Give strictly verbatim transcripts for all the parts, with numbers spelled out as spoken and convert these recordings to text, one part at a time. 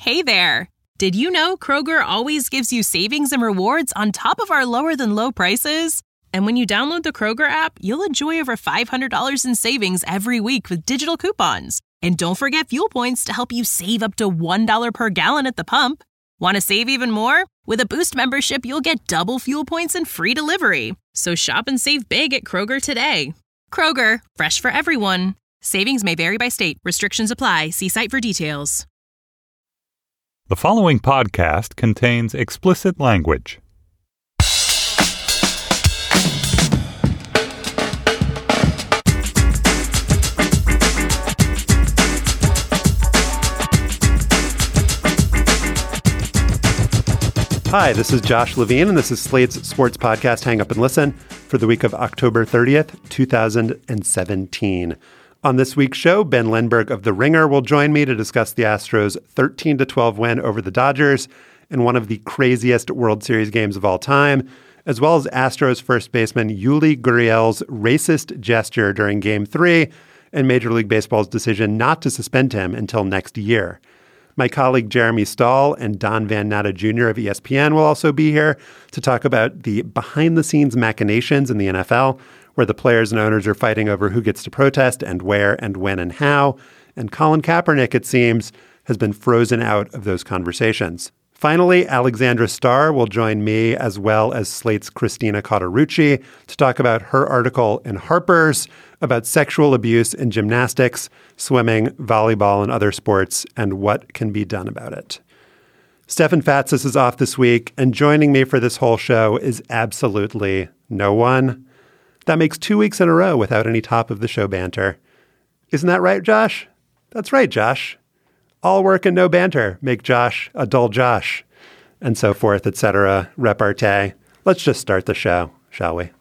Hey there! Did you know Kroger always gives you savings and rewards on top of our lower-than-low prices? And when you download the Kroger app, you'll enjoy over five hundred dollars in savings every week with digital coupons. And don't forget fuel points to help you save up to one dollar per gallon at the pump. Want to save even more? With a Boost membership, you'll get double fuel points and free delivery. So shop and save big at Kroger today. Kroger, fresh for everyone. Savings may vary by state. Restrictions apply. See site for details. The following podcast contains explicit language. Hi, this is Josh Levine, and this is Slate's sports podcast, Hang Up and Listen, for the week of October thirtieth, two thousand seventeen. On this week's show, Ben Lindbergh of The Ringer will join me to discuss the Astros' thirteen to twelve win over the Dodgers in one of the craziest World Series games of all time, as well as Astros first baseman Yuli Gurriel's racist gesture during Game three and Major League Baseball's decision not to suspend him until next year. My colleague Jeremy Stahl and Don Van Natta Junior of E S P N will also be here to talk about the behind-the-scenes machinations in the N F L, where the players and owners are fighting over who gets to protest and where and when and how. And Colin Kaepernick, it seems, has been frozen out of those conversations. Finally, Alexandra Starr will join me, as well as Slate's Christina Cauterucci, to talk about her article in Harper's about sexual abuse in gymnastics, swimming, volleyball, and other sports, and what can be done about it. Stefan Fatsis is off this week, and joining me for this whole show is absolutely no one. That makes two weeks in a row without any top-of-the-show banter. Isn't that right, Josh? That's right, Josh. All work and no banter make Josh a dull Josh, and so forth, et cetera. Repartee. Let's just start the show, shall we?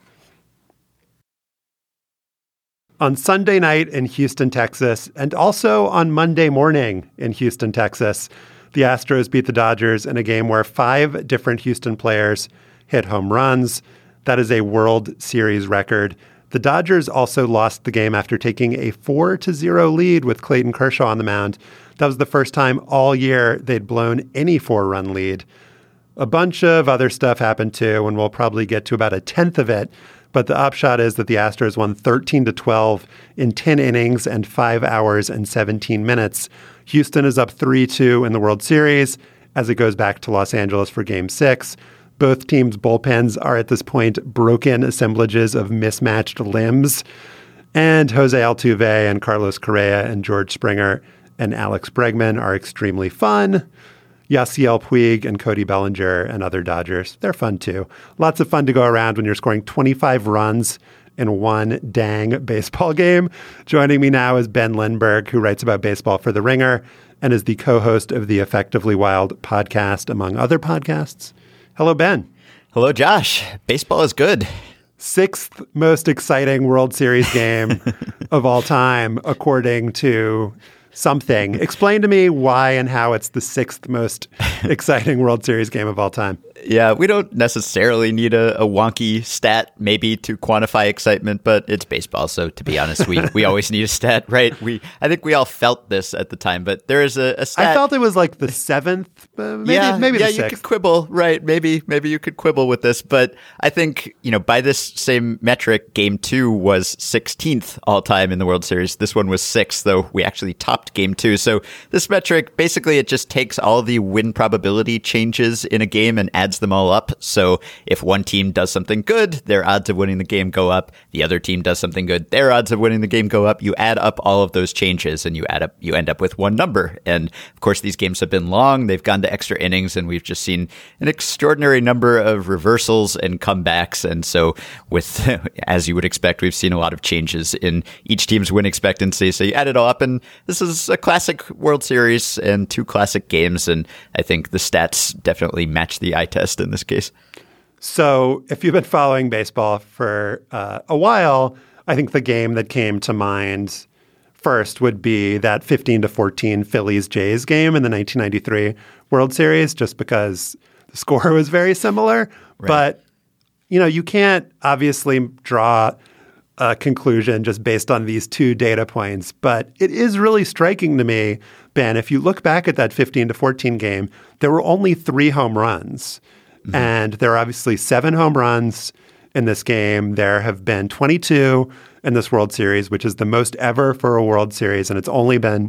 On Sunday night in Houston, Texas, and also on Monday morning in Houston, Texas, the Astros beat the Dodgers in a game where five different Houston players hit home runs. That is a World Series record. The Dodgers also lost the game after taking a four to zero lead with Clayton Kershaw on the mound. That was the first time all year they'd blown any four-run lead. A bunch of other stuff happened too, and we'll probably get to about a tenth of it. But the upshot is that the Astros won thirteen to twelve in ten innings and five hours and seventeen minutes. Houston is up three two in the World Series as it goes back to Los Angeles for Game six. Both teams' bullpens are at this point broken assemblages of mismatched limbs. And Jose Altuve and Carlos Correa and George Springer and Alex Bregman are extremely fun. Yasiel Puig and Cody Bellinger and other Dodgers, they're fun too. Lots of fun to go around when you're scoring twenty-five runs in one dang baseball game. Joining me now is Ben Lindbergh, who writes about baseball for The Ringer and is the co-host of the Effectively Wild podcast, among other podcasts. Hello, Ben. Hello, Josh. Baseball is good. Sixth most exciting World Series game of all time, according to something. Explain to me why and how it's the sixth most exciting World Series game of all time. Yeah, we don't necessarily need a, a wonky stat maybe to quantify excitement, but it's baseball. So to be honest, we, we always need a stat, right? We I think we all felt this at the time, but there is a, a stat. I felt it was like the seventh, uh, maybe, yeah, maybe yeah, the you sixth. could quibble, right? Maybe maybe you could quibble with this, but I think, you know, by this same metric, Game two was sixteenth all time in the World Series. This one was sixth, though we actually topped Game two. So this metric, basically, it just takes all the win probability changes in a game and adds them all up. So if one team does something good, their odds of winning the game go up. The other team does something good, their odds of winning the game go up. You add up all of those changes and you add up, you end up with one number. And of course, these games have been long. They've gone to extra innings, and we've just seen an extraordinary number of reversals and comebacks. And so with, as you would expect, we've seen a lot of changes in each team's win expectancy. So you add it all up, and this is a classic World Series and two classic games. And I think the stats definitely match the eye test in this case. So if you've been following baseball for uh, a while, I think the game that came to mind first would be that fifteen to fourteen Phillies-Jays game in the nineteen ninety-three World Series, just because the score was very similar. Right. But, you know, you can't obviously draw a conclusion just based on these two data points. But it is really striking to me, Ben, if you look back at that fifteen to fourteen game, there were only three home runs. Mm-hmm. And there are obviously seven home runs in this game. There have been twenty-two in this World Series, which is the most ever for a World Series. And it's only been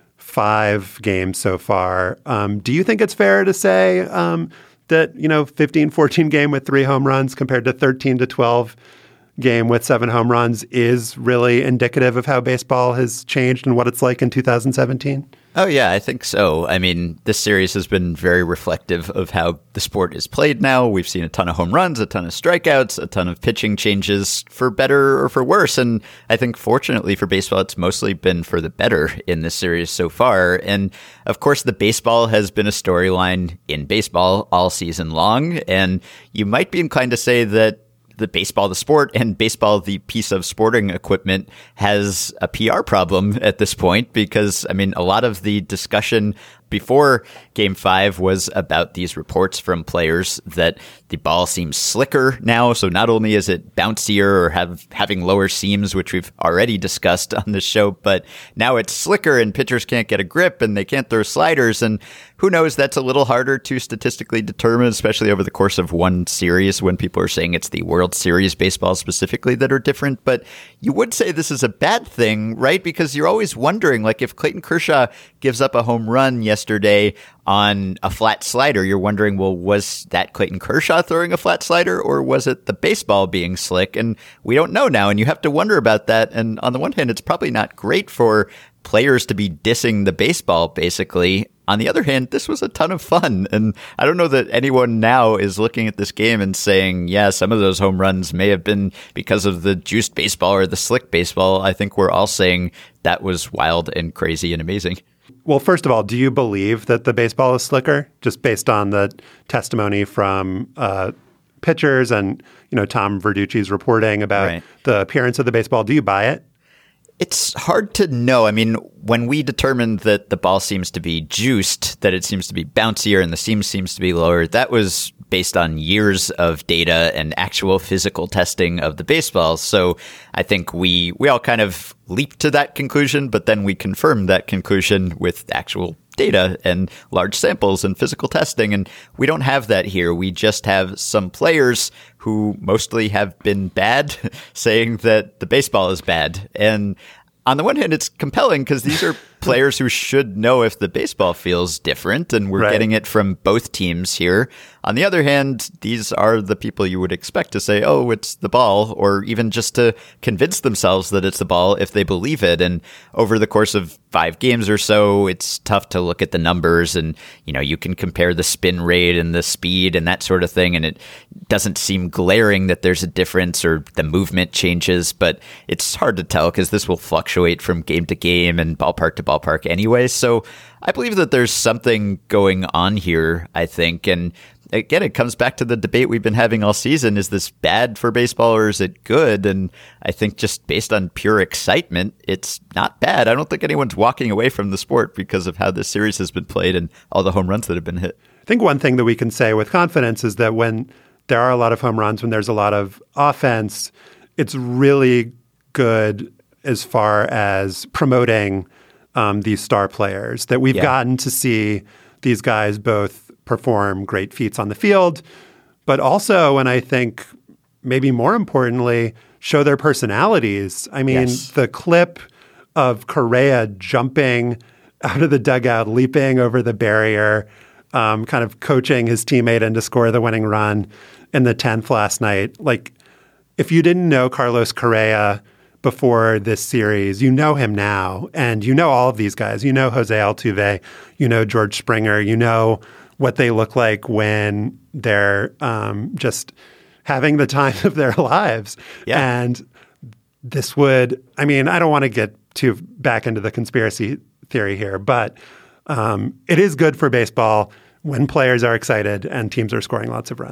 five games so far. Um, do you think it's fair to say um, that, you know, fifteen fourteen game with three home runs compared to thirteen to twelve game with seven home runs is really indicative of how baseball has changed and what it's like in two thousand seventeen? Oh, yeah, I think so. I mean, this series has been very reflective of how the sport is played now. We've seen a ton of home runs, a ton of strikeouts, a ton of pitching changes for better or for worse. And I think fortunately for baseball, it's mostly been for the better in this series so far. And of course, the baseball has been a storyline in baseball all season long. And you might be inclined to say that the baseball, the sport, and baseball, the piece of sporting equipment, has a P R problem at this point because, I mean, a lot of the discussion before Game five was about these reports from players that the ball seems slicker now. So not only is it bouncier or have having lower seams, which we've already discussed on this show, but now it's slicker and pitchers can't get a grip and they can't throw sliders. And who knows, that's a little harder to statistically determine, especially over the course of one series when people are saying it's the World Series baseball specifically that are different. But you would say this is a bad thing, right? Because you're always wondering, like if Clayton Kershaw gives up a home run yesterday on a flat slider, you're wondering, well, was that Clayton Kershaw throwing a flat slider or was it the baseball being slick? And we don't know now. And you have to wonder about that. And on the one hand, it's probably not great for players to be dissing the baseball, basically. On the other hand, this was a ton of fun. And I don't know that anyone now is looking at this game and saying, yeah, some of those home runs may have been because of the juiced baseball or the slick baseball. I think we're all saying that was wild and crazy and amazing. Well, first of all, do you believe that the baseball is slicker just based on the testimony from uh, pitchers and, you know, Tom Verducci's reporting about right. the appearance of the baseball? Do you buy it? It's hard to know. I mean, when we determined that the ball seems to be juiced, that it seems to be bouncier and the seam seems to be lower, that was based on years of data and actual physical testing of the baseball. So I think we we all kind of leaped to that conclusion, but then we confirmed that conclusion with actual data and large samples and physical testing. And we don't have that here. We just have some players who mostly have been bad saying that the baseball is bad. And on the one hand, it's compelling because these are players who should know if the baseball feels different, and we're right. getting it from both teams here. On the other hand, these are the people you would expect to say, oh, it's the ball, or even just to convince themselves that it's the ball if they believe it. And over the course of five games or so, it's tough to look at the numbers and, you know, you can compare the spin rate and the speed and that sort of thing, and it doesn't seem glaring that there's a difference or the movement changes, but it's hard to tell because this will fluctuate from game to game and ballpark to ballpark anyway. So I believe that there's something going on here, I think. And again, it comes back to the debate we've been having all season. Is this bad for baseball or is it good? And I think just based on pure excitement, it's not bad. I don't think anyone's walking away from the sport because of how this series has been played and all the home runs that have been hit. I think one thing that we can say with confidence is that when there are a lot of home runs, when there's a lot of offense, it's really good as far as promoting um, these star players, that we've yeah. gotten to see these guys both perform great feats on the field, but also, and I think maybe more importantly, show their personalities. I mean, yes. the clip of Correa jumping out of the dugout, leaping over the barrier, um, kind of coaching his teammate in to score the winning run in the tenth last night. Like, if you didn't know Carlos Correa before this series, you know him now, and you know all of these guys. You know Jose Altuve, you know George Springer, you know what they look like when they're um, just having the time of their lives. Yeah. And this would, I mean, I don't want to get too back into the conspiracy theory here, but um, it is good for baseball when players are excited and teams are scoring lots of runs.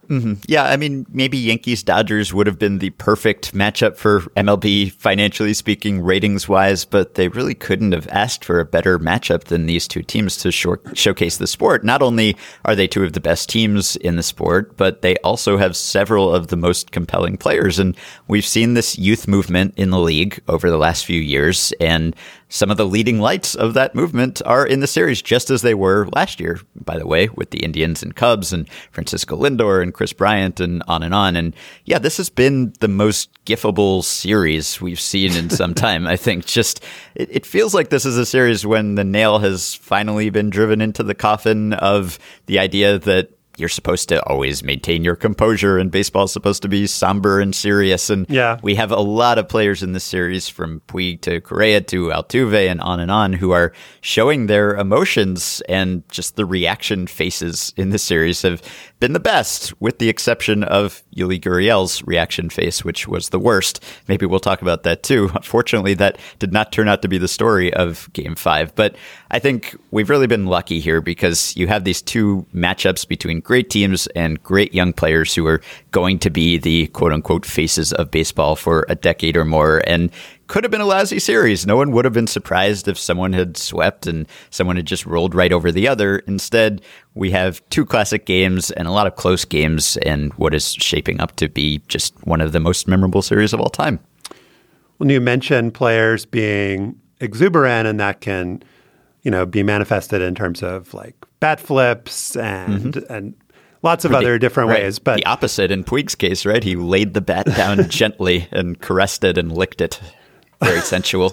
Mm-hmm. Yeah, I mean, maybe Yankees-Dodgers would have been the perfect matchup for M L B, financially speaking, ratings-wise, but they really couldn't have asked for a better matchup than these two teams to show- showcase the sport. Not only are they two of the best teams in the sport, but they also have several of the most compelling players. And we've seen this youth movement in the league over the last few years, and some of the leading lights of that movement are in the series, just as they were last year, by the way, with the Indians and Cubs and Francisco Lindor and Chris Bryant and on and on. And yeah, this has been the most gifable series we've seen in some time. I think just it, it feels like this is a series when the nail has finally been driven into the coffin of the idea that you're supposed to always maintain your composure, and baseball is supposed to be somber and serious. And yeah. we have a lot of players in this series, from Puig to Correa to Altuve and on and on, who are showing their emotions, and just the reaction faces in this series have been the best, with the exception of Yuli Gurriel's reaction face, which was the worst. Maybe we'll talk about that too. Unfortunately, that did not turn out to be the story of Game five. But I think we've really been lucky here, because you have these two matchups between great teams and great young players who are going to be the quote-unquote faces of baseball for a decade or more. And could have been a lousy series. No one would have been surprised if someone had swept and someone had just rolled right over the other. Instead, we have two classic games and a lot of close games, and what is shaping up to be just one of the most memorable series of all time. When you mentioned players being exuberant, and that can, you know, be manifested in terms of like bat flips and mm-hmm. and lots of the, other different right. ways. But the opposite in Puig's case, right? He laid the bat down gently and caressed it and licked it. Very sensual.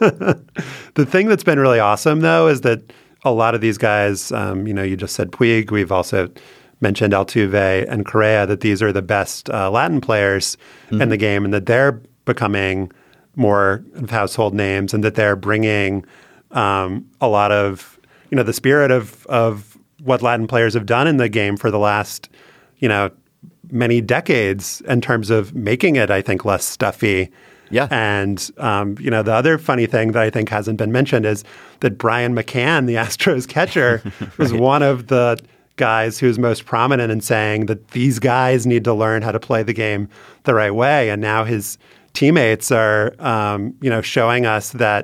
The thing that's been really awesome, though, is that a lot of these guys, um, you know, you just said Puig. We've also mentioned Altuve and Correa, that these are the best uh, Latin players mm-hmm. in the game, and that they're becoming more household names, and that they're bringing um, a lot of, you know, the spirit of of what Latin players have done in the game for the last, you know, many decades in terms of making it, I think, less stuffy. Yeah. And, um, you know, the other funny thing that I think hasn't been mentioned is that Brian McCann, the Astros catcher, right. was one of the guys who's most prominent in saying that these guys need to learn how to play the game the right way. And now his teammates are, um, you know, showing us that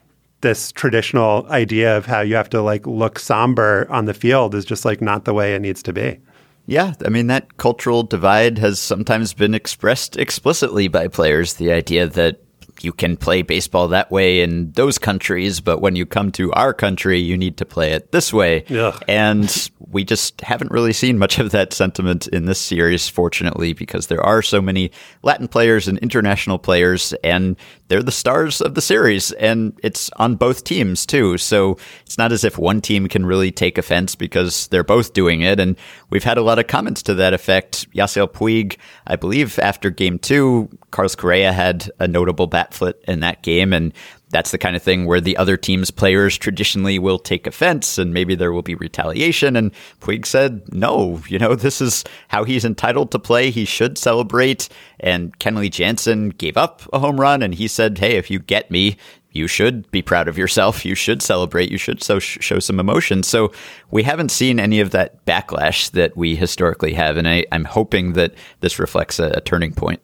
this traditional idea of how you have to like look somber on the field is just like not the way it needs to be. Yeah, I mean, that cultural divide has sometimes been expressed explicitly by players. The idea that you can play baseball that way in those countries, but when you come to our country, you need to play it this way. Ugh. And we just haven't really seen much of that sentiment in this series, fortunately, because there are so many Latin players and international players, and they're the stars of the series, and it's on both teams too. So it's not as if one team can really take offense because they're both doing it. And we've had a lot of comments to that effect. Yasiel Puig, I believe after game two, Carlos Correa had a notable bat flip in that game, and that's the kind of thing where the other team's players traditionally will take offense, and maybe there will be retaliation. And Puig said, no, you know, this is how he's entitled to play. He should celebrate. And Kenley Jansen gave up a home run, and he said, hey, if you get me, you should be proud of yourself. You should celebrate. You should so show some emotion. So we haven't seen any of that backlash that we historically have. And I, I'm hoping that this reflects a, a turning point.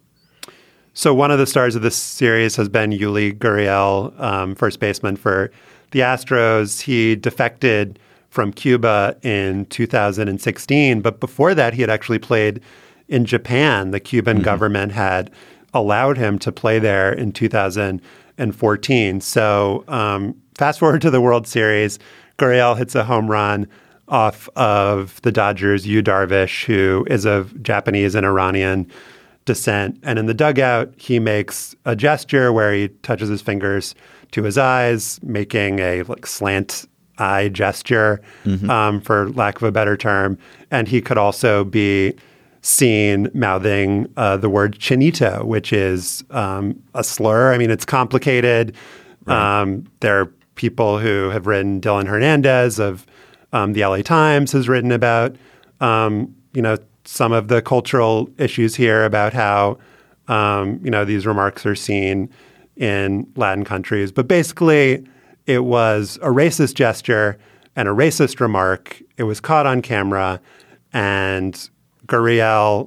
So one of the stars of this series has been Yuli Gurriel, um, first baseman for the Astros. He defected from Cuba in two thousand sixteen, but before that, he had actually played in Japan. The Cuban mm-hmm. government had allowed him to play there in two thousand fourteen. So um, fast forward to the World Series, Gurriel hits a home run off of the Dodgers' Yu Darvish, who is of Japanese and Iranian descent. And in the dugout, he makes a gesture where he touches his fingers to his eyes, making a like slant eye gesture, mm-hmm. um, for lack of a better term. And he could also be seen mouthing uh, the word chinito, which is um, a slur. I mean, it's complicated. Right. Um, there are people who have written, Dylan Hernandez of um, the L A Times has written about, um, you know, some of the cultural issues here about how, um, you know, these remarks are seen in Latin countries. But basically, it was a racist gesture and a racist remark. It was caught on camera, and Gurriel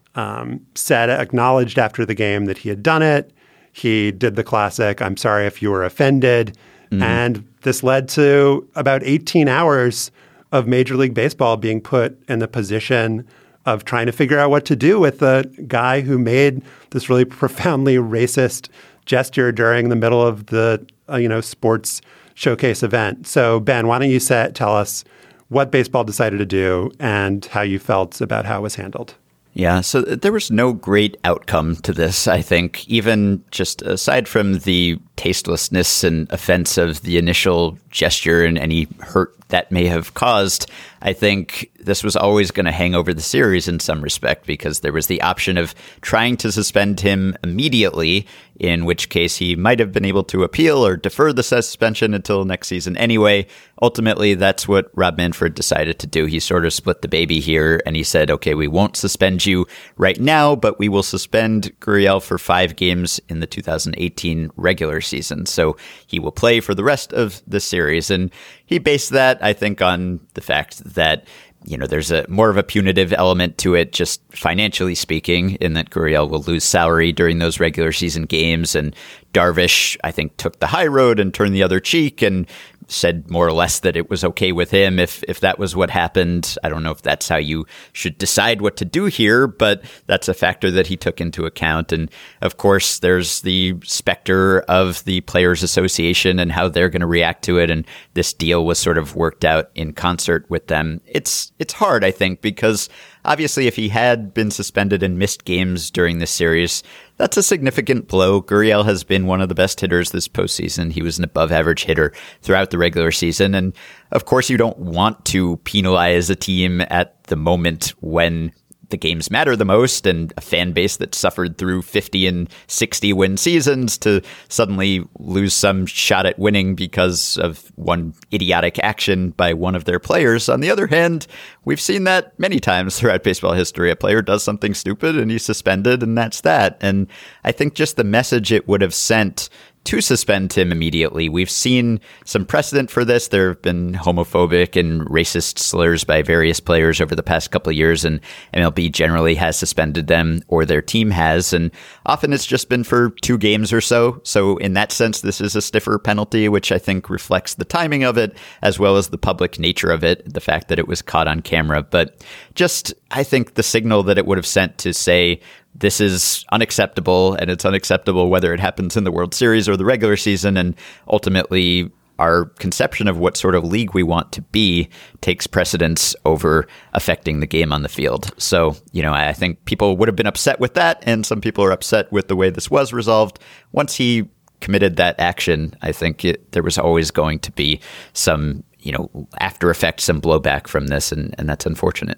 um, said, acknowledged after the game that he had done it. He did the classic, "I'm sorry if you were offended." Mm-hmm. And this led to about eighteen hours of Major League Baseball being put in the position of trying to figure out what to do with the guy who made this really profoundly racist gesture during the middle of the uh, you know sports showcase event. So, Ben, why don't you say, tell us what baseball decided to do and how you felt about how it was handled? Yeah, so there was no great outcome to this, I think, even just aside from the tastelessness and offense of the initial gesture and any hurt that may have caused. I think this was always going to hang over the series in some respect because there was the option of trying to suspend him immediately, in which case he might have been able to appeal or defer the suspension until next season anyway. Ultimately, that's what Rob Manfred decided to do. He sort of split the baby here and he said, okay, we won't suspend you right now, but we will suspend Gurriel for five games in the two thousand eighteen regular season. So he will play for the rest of the series. And he based that, I think, on the fact that, you know, there's a more of a punitive element to it, just financially speaking, in that Gurriel will lose salary during those regular season games. And Darvish, I think, took the high road and turned the other cheek and said more or less that it was okay with him if if that was what happened. I don't know if that's how you should decide what to do here, but that's a factor that he took into account. And of course, there's the specter of the Players Association and how they're going to react to it. And this deal was sort of worked out in concert with them. It's it's hard, I think, because obviously if he had been suspended and missed games during this series, that's a significant blow. Gurriel has been one of the best hitters this postseason. He was an above average hitter throughout the regular season. And of course, you don't want to penalize a team at the moment when the games matter the most, and a fan base that suffered through fifty and sixty win seasons to suddenly lose some shot at winning because of one idiotic action by one of their players. On the other hand, we've seen that many times throughout baseball history. A player does something stupid and he's suspended, and that's that. And I think just the message it would have sent to suspend him immediately. We've seen some precedent for this. There have been homophobic and racist slurs by various players over the past couple of years, and M L B generally has suspended them, or their team has, and often it's just been for two games or so. So in that sense, this is a stiffer penalty, which I think reflects the timing of it, as well as the public nature of it, the fact that it was caught on camera. But just, I think the signal that it would have sent to say, this is unacceptable, and it's unacceptable whether it happens in the World Series or the regular season. And ultimately, our conception of what sort of league we want to be takes precedence over affecting the game on the field. So, you know, I think people would have been upset with that, and some people are upset with the way this was resolved. Once he committed that action, I think it, there was always going to be some, you know, after effects, some blowback from this, and, and that's unfortunate.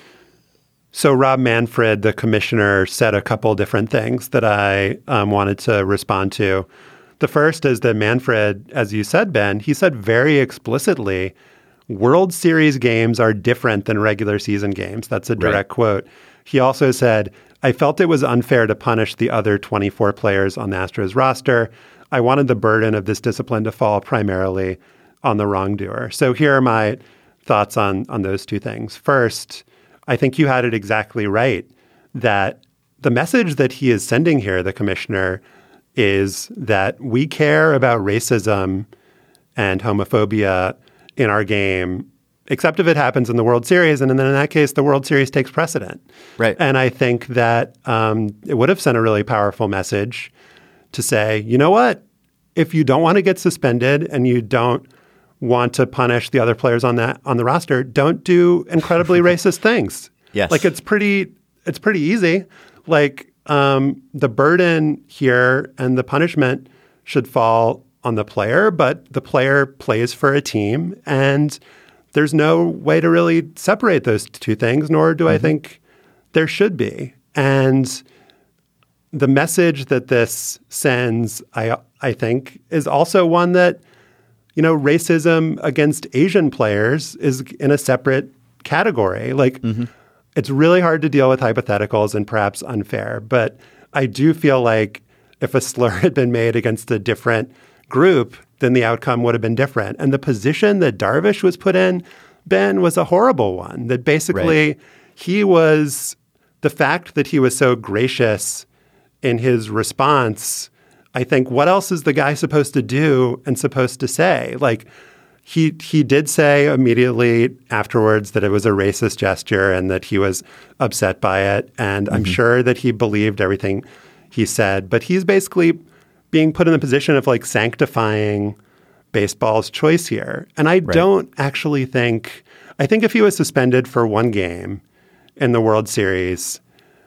So Rob Manfred, the commissioner, said a couple different things that I um, wanted to respond to. The first is that Manfred, as you said, Ben, he said very explicitly, World Series games are different than regular season games. That's a direct right. quote. He also said, I felt it was unfair to punish the other twenty-four players on the Astros roster. I wanted the burden of this discipline to fall primarily on the wrongdoer. So here are my thoughts on, on those two things. First, I think you had it exactly right that the message that he is sending here, the commissioner, is that we care about racism and homophobia in our game, except if it happens in the World Series. And then in that case, the World Series takes precedent. Right. And I think that um, it would have sent a really powerful message to say, you know what? If you don't want to get suspended and you don't want to punish the other players on that on the roster, don't do incredibly racist things. Yes. Like it's pretty it's pretty easy. Like um, the burden here and the punishment should fall on the player, but the player plays for a team, and there's no way to really separate those two things, nor do mm-hmm. I think there should be. And the message that this sends, I I think, is also one that, you know, racism against Asian players is in a separate category. Like, mm-hmm. it's really hard to deal with hypotheticals and perhaps unfair. But I do feel like if a slur had been made against a different group, then the outcome would have been different. And the position that Darvish was put in, Ben, was a horrible one. That basically right. he was the fact that he was so gracious in his response, I think, what else is the guy supposed to do and supposed to say? Like, he he did say immediately afterwards that it was a racist gesture and that he was upset by it. And mm-hmm. I'm sure that he believed everything he said. But he's basically being put in the position of like sanctifying baseball's choice here. And I right. don't actually think, I think if he was suspended for one game in the World Series,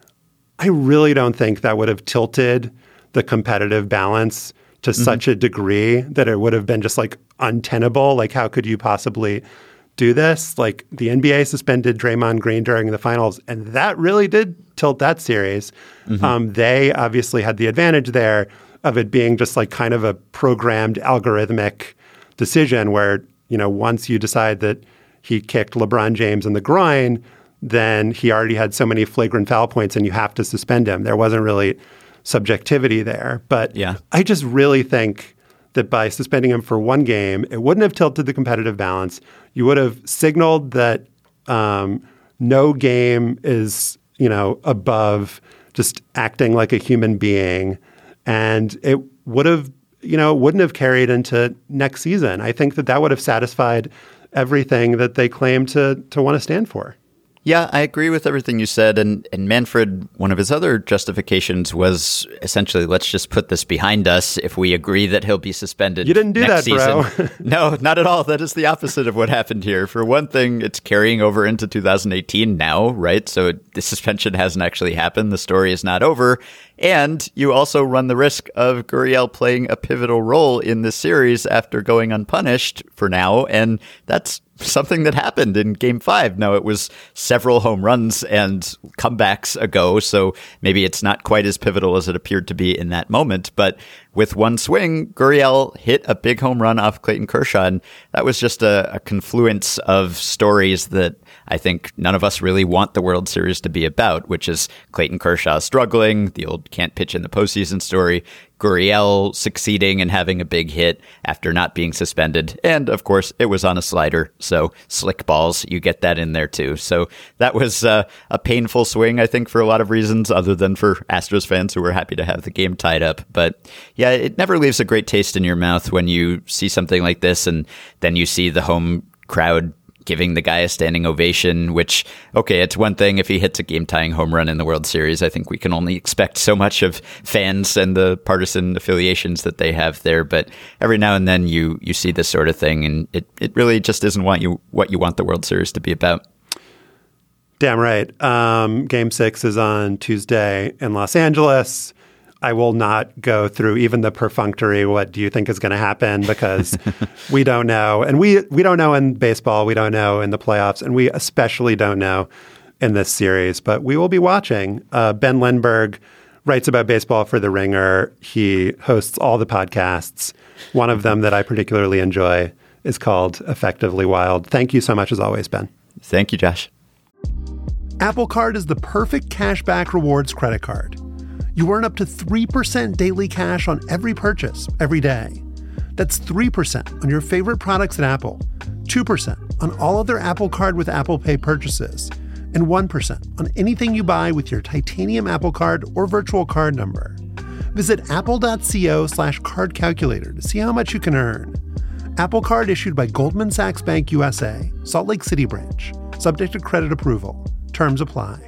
I really don't think that would have tilted the competitive balance to mm-hmm. such a degree that it would have been just like untenable. Like, how could you possibly do this? Like, the N B A suspended Draymond Green during the finals, and that really did tilt that series. Mm-hmm. Um, they obviously had the advantage there of it being just like kind of a programmed algorithmic decision where, you know, once you decide that he kicked LeBron James in the groin, then he already had so many flagrant foul points and you have to suspend him. There wasn't really subjectivity there. But yeah. I just really think that by suspending him for one game, it wouldn't have tilted the competitive balance. You would have signaled that um, no game is, you know, above just acting like a human being. And it would have, you know, wouldn't have carried into next season. I think that that would have satisfied everything that they claim to to want to stand for. Yeah, I agree with everything you said. And, and Manfred, one of his other justifications was essentially, let's just put this behind us if we agree that he'll be suspended. You didn't do next that, season. Bro. No, not at all. That is the opposite of what happened here. For one thing, it's carrying over into two thousand eighteen now, right? So the suspension hasn't actually happened. The story is not over. And you also run the risk of Gurriel playing a pivotal role in this series after going unpunished for now. And that's something that happened in game five. Now, it was several home runs and comebacks ago, so maybe it's not quite as pivotal as it appeared to be in that moment. But with one swing, Gurriel hit a big home run off Clayton Kershaw. And that was just a, a confluence of stories that I think none of us really want the World Series to be about, which is Clayton Kershaw struggling, the old can't pitch in the postseason story, Gurriel succeeding and having a big hit after not being suspended. And of course, it was on a slider. So slick balls, you get that in there too. So that was uh, a painful swing, I think, for a lot of reasons other than for Astros fans who were happy to have the game tied up. But yeah, it never leaves a great taste in your mouth when you see something like this and then you see the home crowd giving the guy a standing ovation, which, okay, it's one thing if he hits a game-tying home run in the World Series. I think we can only expect so much of fans and the partisan affiliations that they have there. But every now and then you you see this sort of thing, and it, it really just isn't what you, what you want the World Series to be about. Damn right. Um, game six is on Tuesday in Los Angeles. I will not go through even the perfunctory, what do you think is going to happen? Because we don't know. And we we don't know in baseball. We don't know in the playoffs. And we especially don't know in this series. But we will be watching. Uh, Ben Lindbergh writes about baseball for The Ringer. He hosts all the podcasts. One of them that I particularly enjoy is called Effectively Wild. Thank you so much as always, Ben. Thank you, Josh. Apple Card is the perfect cashback rewards credit card. You earn up to three percent daily cash on every purchase, every day. That's three percent on your favorite products at Apple, two percent on all other Apple Card with Apple Pay purchases, and one percent on anything you buy with your titanium Apple Card or virtual card number. Visit apple.co slash card calculator to see how much you can earn. Apple Card issued by Goldman Sachs Bank U S A, Salt Lake City branch, subject to credit approval. Terms apply.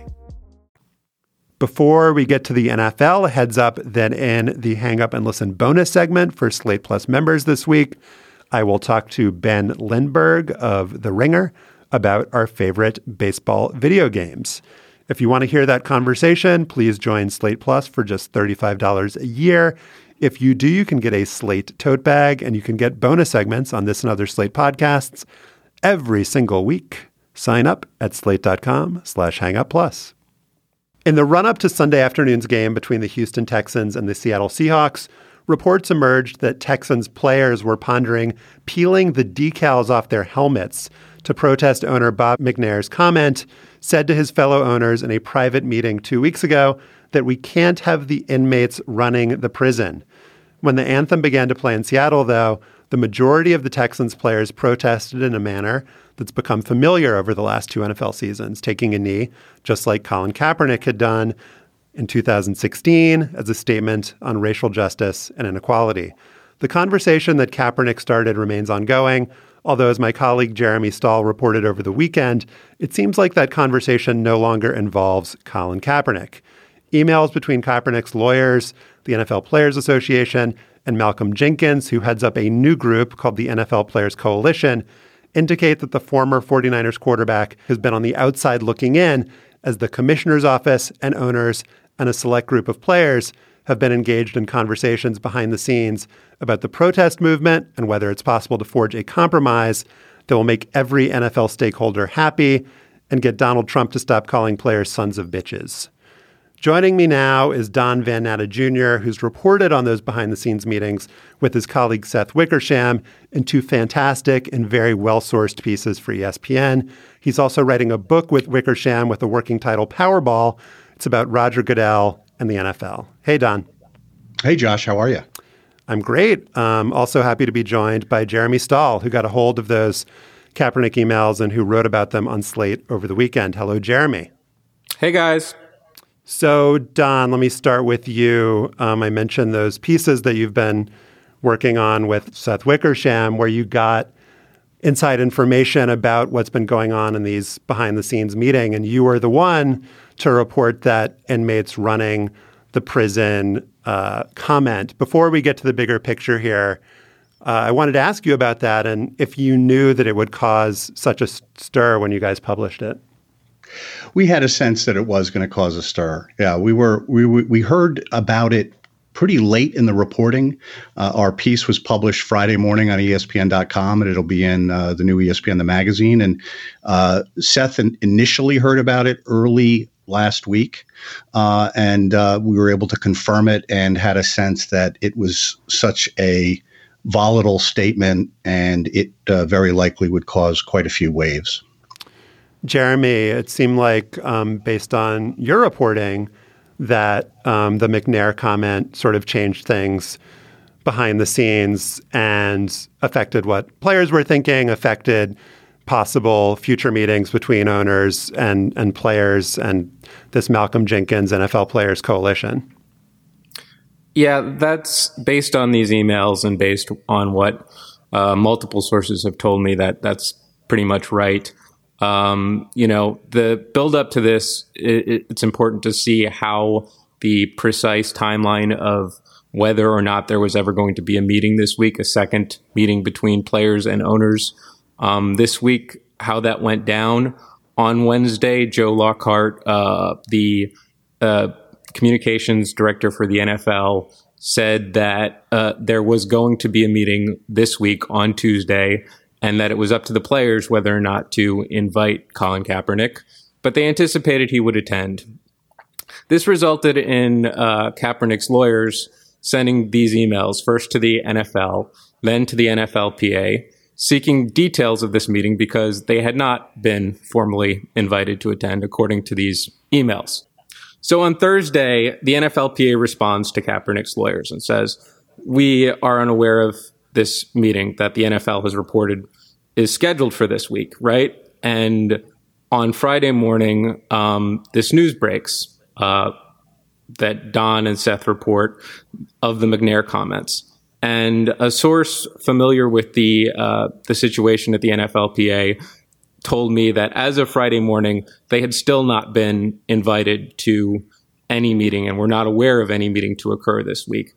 Before we get to the N F L, a heads up that in the Hang Up and Listen bonus segment for Slate Plus members this week, I will talk to Ben Lindbergh of The Ringer about our favorite baseball video games. If you want to hear that conversation, please join Slate Plus for just thirty-five dollars a year. If you do, you can get a Slate tote bag and you can get bonus segments on this and other Slate podcasts every single week. Sign up at slate.com slash hangup plus. In the run-up to Sunday afternoon's game between the Houston Texans and the Seattle Seahawks, reports emerged that Texans players were pondering peeling the decals off their helmets to protest owner Bob McNair's comment, said to his fellow owners in a private meeting two weeks ago that we can't have the inmates running the prison. When the anthem began to play in Seattle, though, the majority of the Texans players protested in a manner that's become familiar over the last two N F L seasons, taking a knee, just like Colin Kaepernick had done in two thousand sixteen as a statement on racial justice and inequality. The conversation that Kaepernick started remains ongoing, although as my colleague Jeremy Stahl reported over the weekend, it seems like that conversation no longer involves Colin Kaepernick. Emails between Kaepernick's lawyers, the N F L Players Association, and Malcolm Jenkins, who heads up a new group called the N F L Players Coalition, indicate that the former 49ers quarterback has been on the outside looking in as the commissioner's office and owners and a select group of players have been engaged in conversations behind the scenes about the protest movement and whether it's possible to forge a compromise that will make every N F L stakeholder happy and get Donald Trump to stop calling players sons of bitches. Joining me now is Don Van Natta Junior, who's reported on those behind-the-scenes meetings with his colleague Seth Wickersham in two fantastic and very well-sourced pieces for E S P N. He's also writing a book with Wickersham with a working title, Powerball. It's about Roger Goodell and the N F L. Hey, Don. Hey, Josh. How are you? I'm great. Um, also happy to be joined by Jeremy Stahl, who got a hold of those Kaepernick emails and who wrote about them on Slate over the weekend. Hello, Jeremy. Hey, guys. So, Don, let me start with you. Um, I mentioned those pieces that you've been working on with Seth Wickersham, where you got inside information about what's been going on in these behind-the-scenes meetings. And you were the one to report that inmates running the prison uh, comment. Before we get to the bigger picture here, uh, I wanted to ask you about that and if you knew that it would cause such a stir when you guys published it. We had a sense that it was going to cause a stir. Yeah, we were we we heard about it pretty late in the reporting. Uh, our piece was published Friday morning on E S P N dot com, and it'll be in uh, the new E S P N the magazine. And uh, Seth in- initially heard about it early last week, uh, and uh, we were able to confirm it and had a sense that it was such a volatile statement, and it uh, very likely would cause quite a few waves. Jeremy, it seemed like, um, based on your reporting, that um, the McNair comment sort of changed things behind the scenes and affected what players were thinking, affected possible future meetings between owners and, and players and this Malcolm Jenkins N F L Players Coalition. Yeah, that's based on these emails and based on what uh, multiple sources have told me that that's pretty much right. Um, you know, the build up to this, it, it's important to see how the precise timeline of whether or not there was ever going to be a meeting this week, a second meeting between players and owners. Um, this week, how that went down. On Wednesday, Joe Lockhart, uh, the uh, communications director for the N F L, said that uh, there was going to be a meeting this week on Tuesday, and that it was up to the players whether or not to invite Colin Kaepernick, but they anticipated he would attend. This resulted in uh, Kaepernick's lawyers sending these emails, first to the N F L, then to the N F L P A, seeking details of this meeting because they had not been formally invited to attend, according to these emails. So on Thursday, the N F L P A responds to Kaepernick's lawyers and says, we are unaware of this meeting that the N F L has reported is scheduled for this week, right? And on Friday morning, um, this news breaks uh, that Don and Seth report of the McNair comments. And a source familiar with the uh, the situation at the N F L P A told me that as of Friday morning, they had still not been invited to any meeting and were not aware of any meeting to occur this week.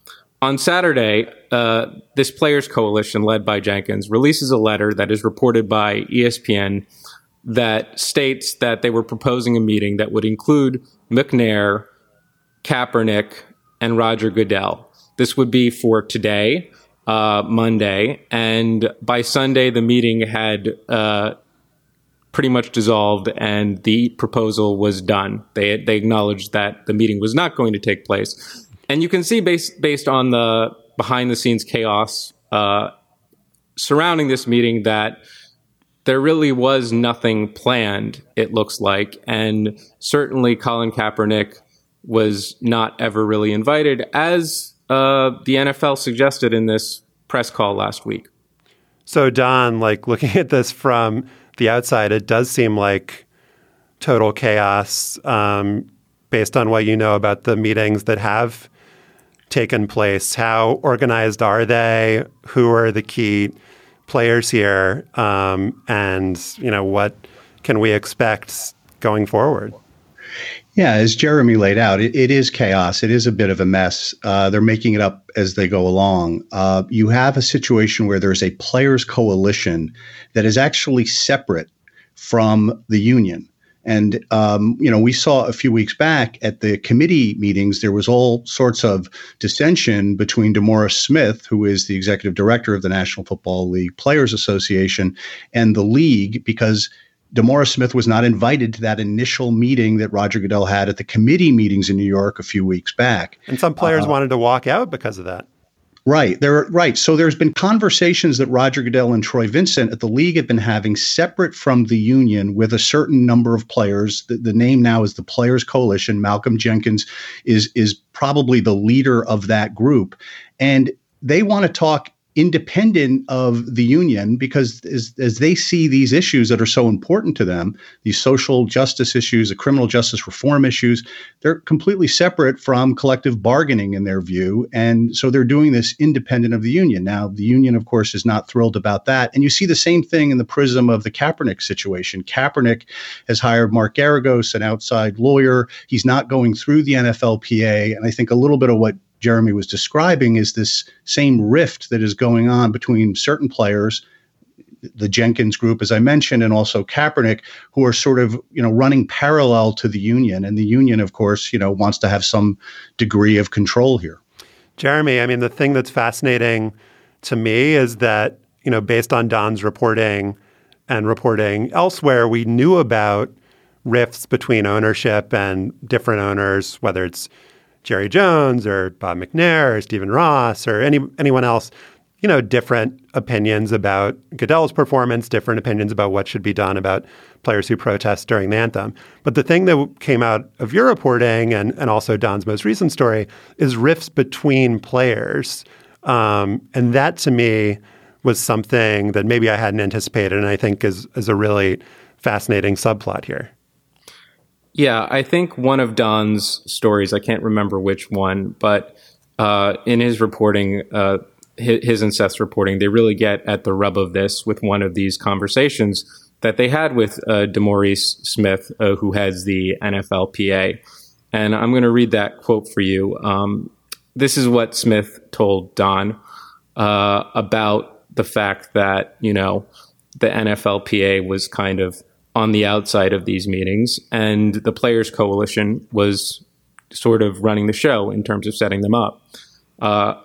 On Saturday, uh, this players coalition led by Jenkins releases a letter that is reported by E S P N that states that they were proposing a meeting that would include McNair, Kaepernick, and Roger Goodell. This would be for today, uh, Monday, and by Sunday, the meeting had uh, pretty much dissolved and the proposal was done. They they acknowledged that the meeting was not going to take place. And you can see, based based on the behind-the-scenes chaos uh, surrounding this meeting, that there really was nothing planned, it looks like. And certainly Colin Kaepernick was not ever really invited, as uh, the N F L suggested in this press call last week. So, Don, like looking at this from the outside, it does seem like total chaos um, based on what you know about the meetings that have taken place. How organized are they? Who are the key players here? Um, and, you know, what can we expect going forward? Yeah, as Jeremy laid out, it, it is chaos. It is a bit of a mess. Uh, they're making it up as they go along. Uh, you have a situation where there's a players' coalition that is actually separate from the union. And, um, you know, we saw a few weeks back at the committee meetings, there was all sorts of dissension between DeMaurice Smith, who is the executive director of the National Football League Players Association, and the league, because DeMaurice Smith was not invited to that initial meeting that Roger Goodell had at the committee meetings in New York a few weeks back. And some players uh, wanted to walk out because of that. Right. There, right. So there's been conversations that Roger Goodell and Troy Vincent at the league have been having separate from the union with a certain number of players. The, the name now is the Players Coalition. Malcolm Jenkins is, is probably the leader of that group. And they want to talk independent of the union because as, as they see these issues that are so important to them, these social justice issues, the criminal justice reform issues, they're completely separate from collective bargaining in their view. And so they're doing this independent of the union. Now, the union, of course, is not thrilled about that. And you see the same thing in the prism of the Kaepernick situation. Kaepernick has hired Mark Garagos, an outside lawyer. He's not going through the N F L P A. And I think a little bit of what Jeremy was describing is this same rift that is going on between certain players, the Jenkins group, as I mentioned, and also Kaepernick, who are sort of, you know, running parallel to the union. And the union, of course, you know, wants to have some degree of control here. Jeremy, I mean, the thing that's fascinating to me is that, you know, based on Don's reporting and reporting elsewhere, we knew about rifts between ownership and different owners, whether it's Jerry Jones or Bob McNair or Stephen Ross or any anyone else, you know, different opinions about Goodell's performance, different opinions about what should be done about players who protest during the anthem. But the thing that came out of your reporting and, and also Don's most recent story is rifts between players. Um, and that to me was something that maybe I hadn't anticipated and I think is, is a really fascinating subplot here. Yeah, I think one of Don's stories, I can't remember which one, but uh, in his reporting, uh, his, his and Seth's reporting, they really get at the rub of this with one of these conversations that they had with uh, DeMaurice Smith, uh, who heads the N F L P A. And I'm going to read that quote for you. Um, this is what Smith told Don uh, about the fact that, you know, the N F L P A was kind of on the outside of these meetings, and the Players Coalition was sort of running the show in terms of setting them up. Uh,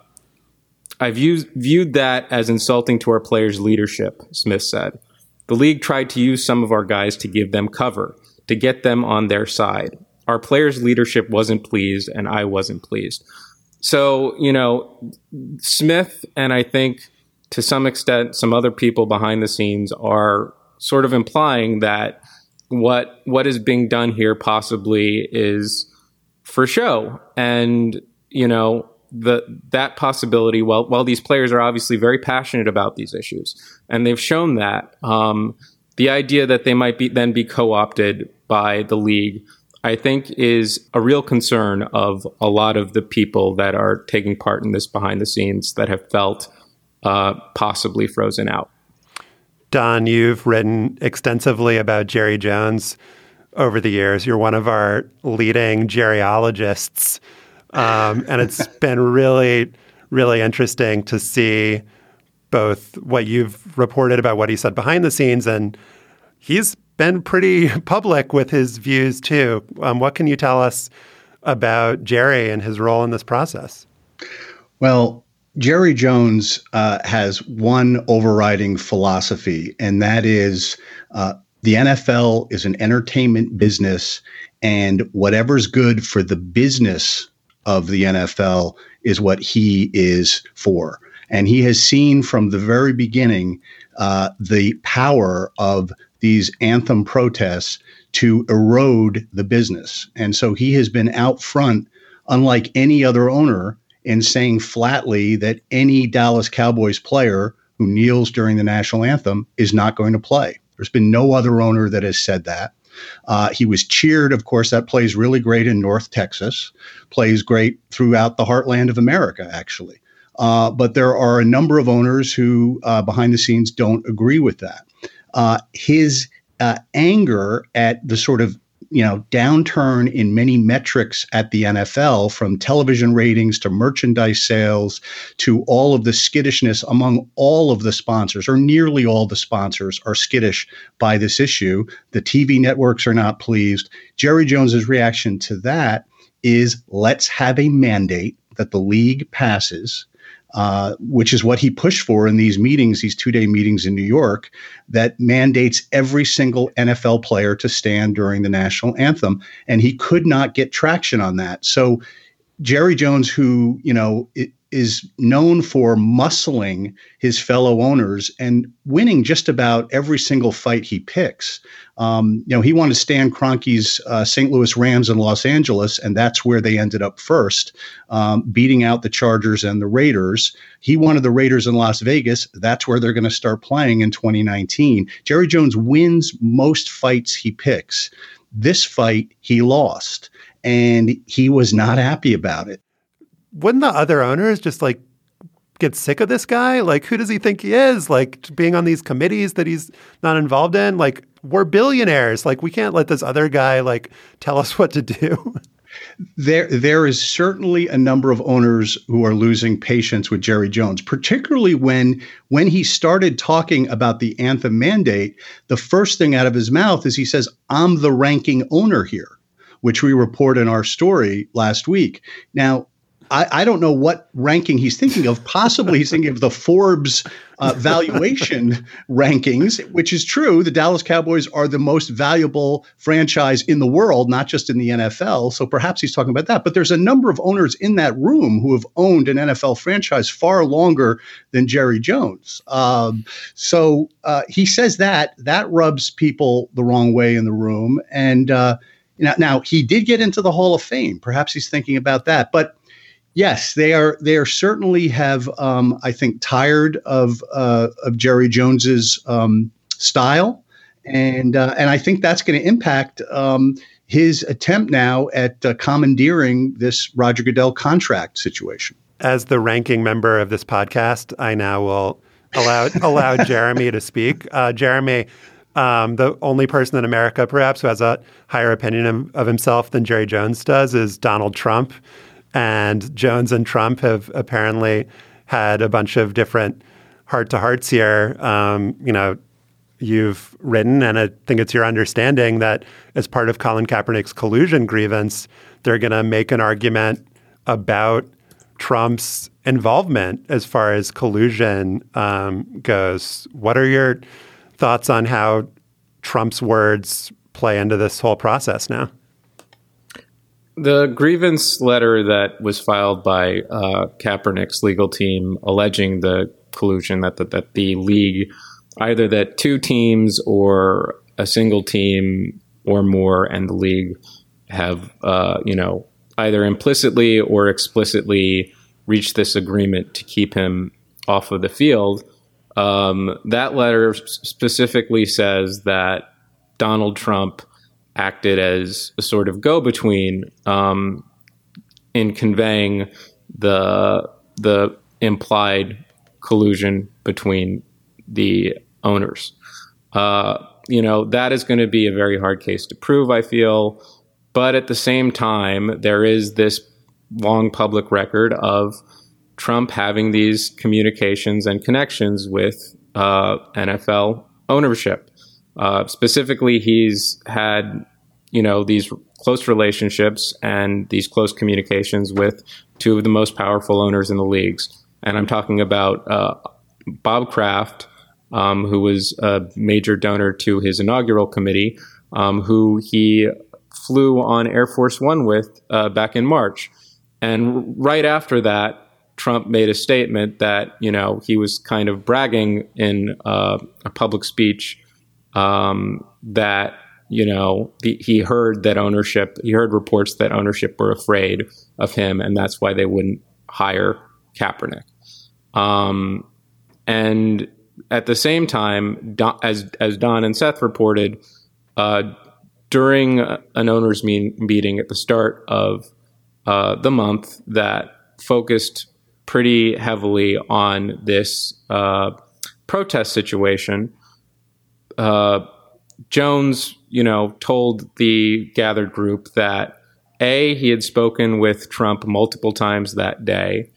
I view, viewed that as insulting to our players' leadership, Smith said. The league tried to use some of our guys to give them cover, to get them on their side. Our players' leadership wasn't pleased, and I wasn't pleased. So, you know, Smith and I think to some extent some other people behind the scenes are sort of implying that what what is being done here possibly is for show. And, you know, the that possibility, while, while these players are obviously very passionate about these issues, and they've shown that, um, the idea that they might be then be co-opted by the league, I think is a real concern of a lot of the people that are taking part in this behind the scenes that have felt uh, possibly frozen out. Don, you've written extensively about Jerry Jones over the years. You're one of our leading Jerryologists. Um, and it's been really, really interesting to see both what you've reported about what he said behind the scenes, and he's been pretty public with his views too. Um, what can you tell us about Jerry and his role in this process? Well, Jerry Jones uh, has one overriding philosophy, and that is uh, the N F L is an entertainment business, and whatever's good for the business of the N F L is what he is for. And he has seen from the very beginning uh, the power of these anthem protests to erode the business. And so he has been out front, unlike any other owner, in saying flatly that any Dallas Cowboys player who kneels during the national anthem is not going to play. There's been no other owner that has said that. Uh, he was cheered. Of course, that plays really great in North Texas, plays great throughout the heartland of America, actually. Uh, but there are a number of owners who uh, behind the scenes don't agree with that. Uh, his uh, anger at the sort of you know, downturn in many metrics at the N F L, from television ratings to merchandise sales to all of the skittishness among all of the sponsors, or nearly all the sponsors are skittish by this issue. The T V networks are not pleased. Jerry Jones's reaction to that is, let's have a mandate that the league passes, Uh, which is what he pushed for in these meetings, these two-day meetings in New York, that mandates every single N F L player to stand during the national anthem. And he could not get traction on that. So Jerry Jones, who, you know, it, is known for muscling his fellow owners and winning just about every single fight he picks. Um, you know, he wanted Stan Kroenke's uh, Saint Louis Rams in Los Angeles, and that's where they ended up first, um, beating out the Chargers and the Raiders. He wanted the Raiders in Las Vegas. That's where they're going to start playing in twenty nineteen. Jerry Jones wins most fights he picks. This fight he lost, and he was not happy about it. Wouldn't the other owners just like get sick of this guy? Like, who does he think he is? Like, being on these committees that he's not involved in? Like, we're billionaires. Like, we can't let this other guy like tell us what to do. There, there is certainly a number of owners who are losing patience with Jerry Jones, particularly when when he started talking about the anthem mandate. The first thing out of his mouth is he says, "I'm the ranking owner here," which we report in our story last week. Now, I, I don't know what ranking he's thinking of. Possibly he's thinking of the Forbes uh, valuation rankings, which is true. The Dallas Cowboys are the most valuable franchise in the world, not just in the N F L. So perhaps he's talking about that. But there's a number of owners in that room who have owned an N F L franchise far longer than Jerry Jones. Um, so uh, he says that. That rubs people the wrong way in the room. And uh, now, now, he did get into the Hall of Fame. Perhaps he's thinking about that. But yes, they are. They are certainly have, um, I think, tired of uh, of Jerry Jones's um, style, and uh, and I think that's going to impact um, his attempt now at uh, commandeering this Roger Goodell contract situation. As the ranking member of this podcast, I now will allow allow Jeremy to speak. Uh, Jeremy, um, the only person in America, perhaps, who has a higher opinion of, of himself than Jerry Jones does is Donald Trump. And Jones and Trump have apparently had a bunch of different heart-to-hearts here. Um, you know, you've written, and I think it's your understanding that as part of Colin Kaepernick's collusion grievance, they're going to make an argument about Trump's involvement as far as collusion um, goes. What are your thoughts on how Trump's words play into this whole process now? The grievance letter that was filed by uh, Kaepernick's legal team alleging the collusion that, that that the league, either that two teams or a single team or more and the league have, uh, you know, either implicitly or explicitly reached this agreement to keep him off of the field. Um, that letter specifically says that Donald Trump acted as a sort of go-between um, in conveying the the implied collusion between the owners. Uh, you know, that is going to be a very hard case to prove, I feel. But at the same time, there is this long public record of Trump having these communications and connections with uh, N F L ownership. Uh, specifically, he's had, you know, these close relationships and these close communications with two of the most powerful owners in the leagues. And I'm talking about uh, Bob Kraft, um, who was a major donor to his inaugural committee, um, who he flew on Air Force One with uh, back in March. And right after that, Trump made a statement that, you know, he was kind of bragging in uh, a public speech um, that, you know, the, he heard that ownership, he heard reports that ownership were afraid of him, and that's why they wouldn't hire Kaepernick. Um, And at the same time, Don, as as Don and Seth reported, uh, during an owners mean, meeting at the start of uh, the month that focused pretty heavily on this uh, protest situation, uh, Jones, you know, told the gathered group that A, he had spoken with Trump multiple times that day,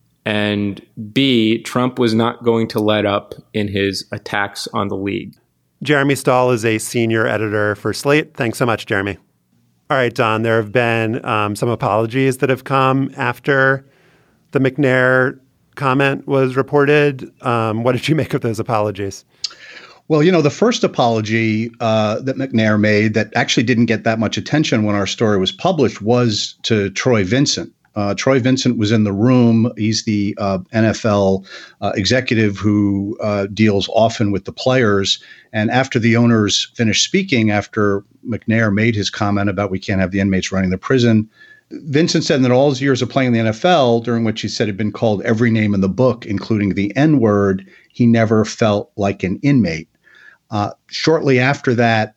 and B, Trump was not going to let up in his attacks on the league. Jeremy Stahl is a senior editor for Slate. Thanks so much, Jeremy. All right, Don, there have been um, some apologies that have come after the McNair comment was reported. Um, what did you make of those apologies? Well, you know, the first apology uh, that McNair made that actually didn't get that much attention when our story was published was to Troy Vincent. Uh, Troy Vincent was in the room. He's the uh, N F L uh, executive who uh, deals often with the players. And after the owners finished speaking, after McNair made his comment about we can't have the inmates running the prison, Vincent said that all his years of playing in the N F L, during which he said he'd been called every name in the book, including the N-word, he never felt like an inmate. Uh, shortly after that,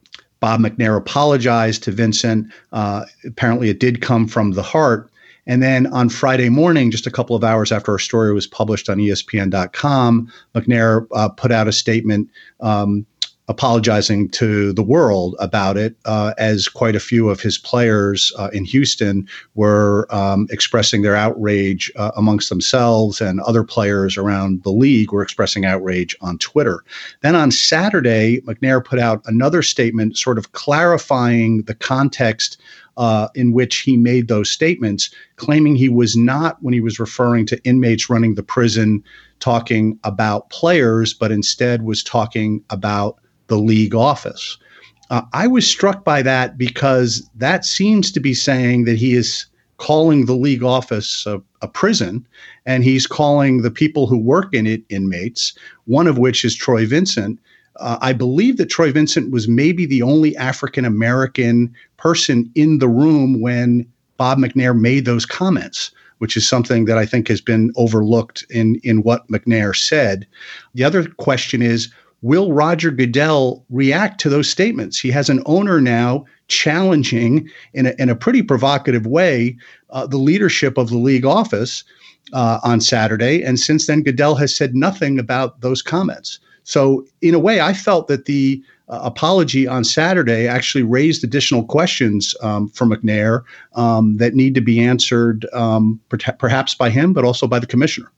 Bob McNair apologized to Vincent. Uh, apparently, it did come from the heart. And then on Friday morning, just a couple of hours after our story was published on E S P N dot com, McNair uh, put out a statement um, apologizing to the world about it, uh, as quite a few of his players uh, in Houston were um, expressing their outrage uh, amongst themselves, and other players around the league were expressing outrage on Twitter. Then on Saturday, McNair put out another statement sort of clarifying the context uh, in which he made those statements, claiming he was not, when he was referring to inmates running the prison, talking about players, but instead was talking about the league office. Uh, I was struck by that because that seems to be saying that he is calling the league office a, a prison, and he's calling the people who work in it inmates, one of which is Troy Vincent. Uh, I believe that Troy Vincent was maybe the only African-American person in the room when Bob McNair made those comments, which is something that I think has been overlooked in, in what McNair said. The other question is, will Roger Goodell react to those statements? He has an owner now challenging in a, in a pretty provocative way uh, the leadership of the league office uh, on Saturday. And since then, Goodell has said nothing about those comments. So in a way, I felt that the uh, apology on Saturday actually raised additional questions um, for McNair um, that need to be answered um, per- perhaps by him, but also by the commissioner.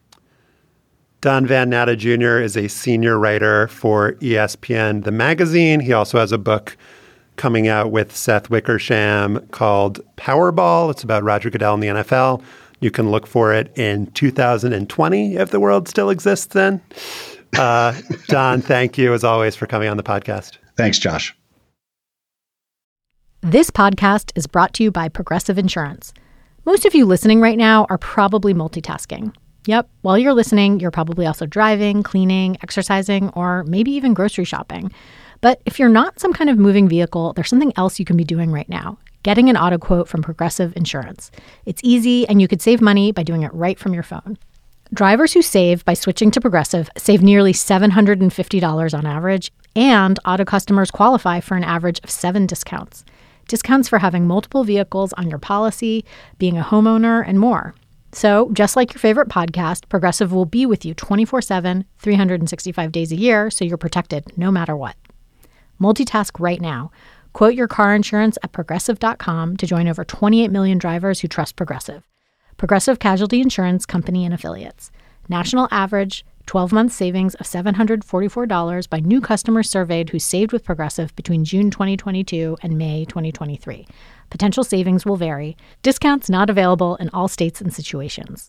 Don Van Natta Junior is a senior writer for E S P N, the magazine. He also has a book coming out with Seth Wickersham called Powerball. It's about Roger Goodell in the N F L. You can look for it in two thousand twenty if the world still exists then. Uh, Don, thank you as always for coming on the podcast. Thanks, Josh. This podcast is brought to you by Progressive Insurance. Most of you listening right now are probably multitasking. Yep, while you're listening, you're probably also driving, cleaning, exercising, or maybe even grocery shopping. But if you're not some kind of moving vehicle, there's something else you can be doing right now. Getting an auto quote from Progressive Insurance. It's easy, and you could save money by doing it right from your phone. Drivers who save by switching to Progressive save nearly seven hundred fifty dollars on average, and auto customers qualify for an average of seven discounts. Discounts for having multiple vehicles on your policy, being a homeowner, and more. So, just like your favorite podcast, Progressive will be with you twenty-four seven, three hundred sixty-five days a year, so you're protected no matter what. Multitask right now. Quote your car insurance at Progressive dot com to join over twenty-eight million drivers who trust Progressive. Progressive Casualty Insurance Company and Affiliates. National average twelve-month savings of seven hundred forty-four dollars by new customers surveyed who saved with Progressive between June twenty twenty-two and May twenty twenty-three. Potential savings will vary. Discounts not available in all states and situations.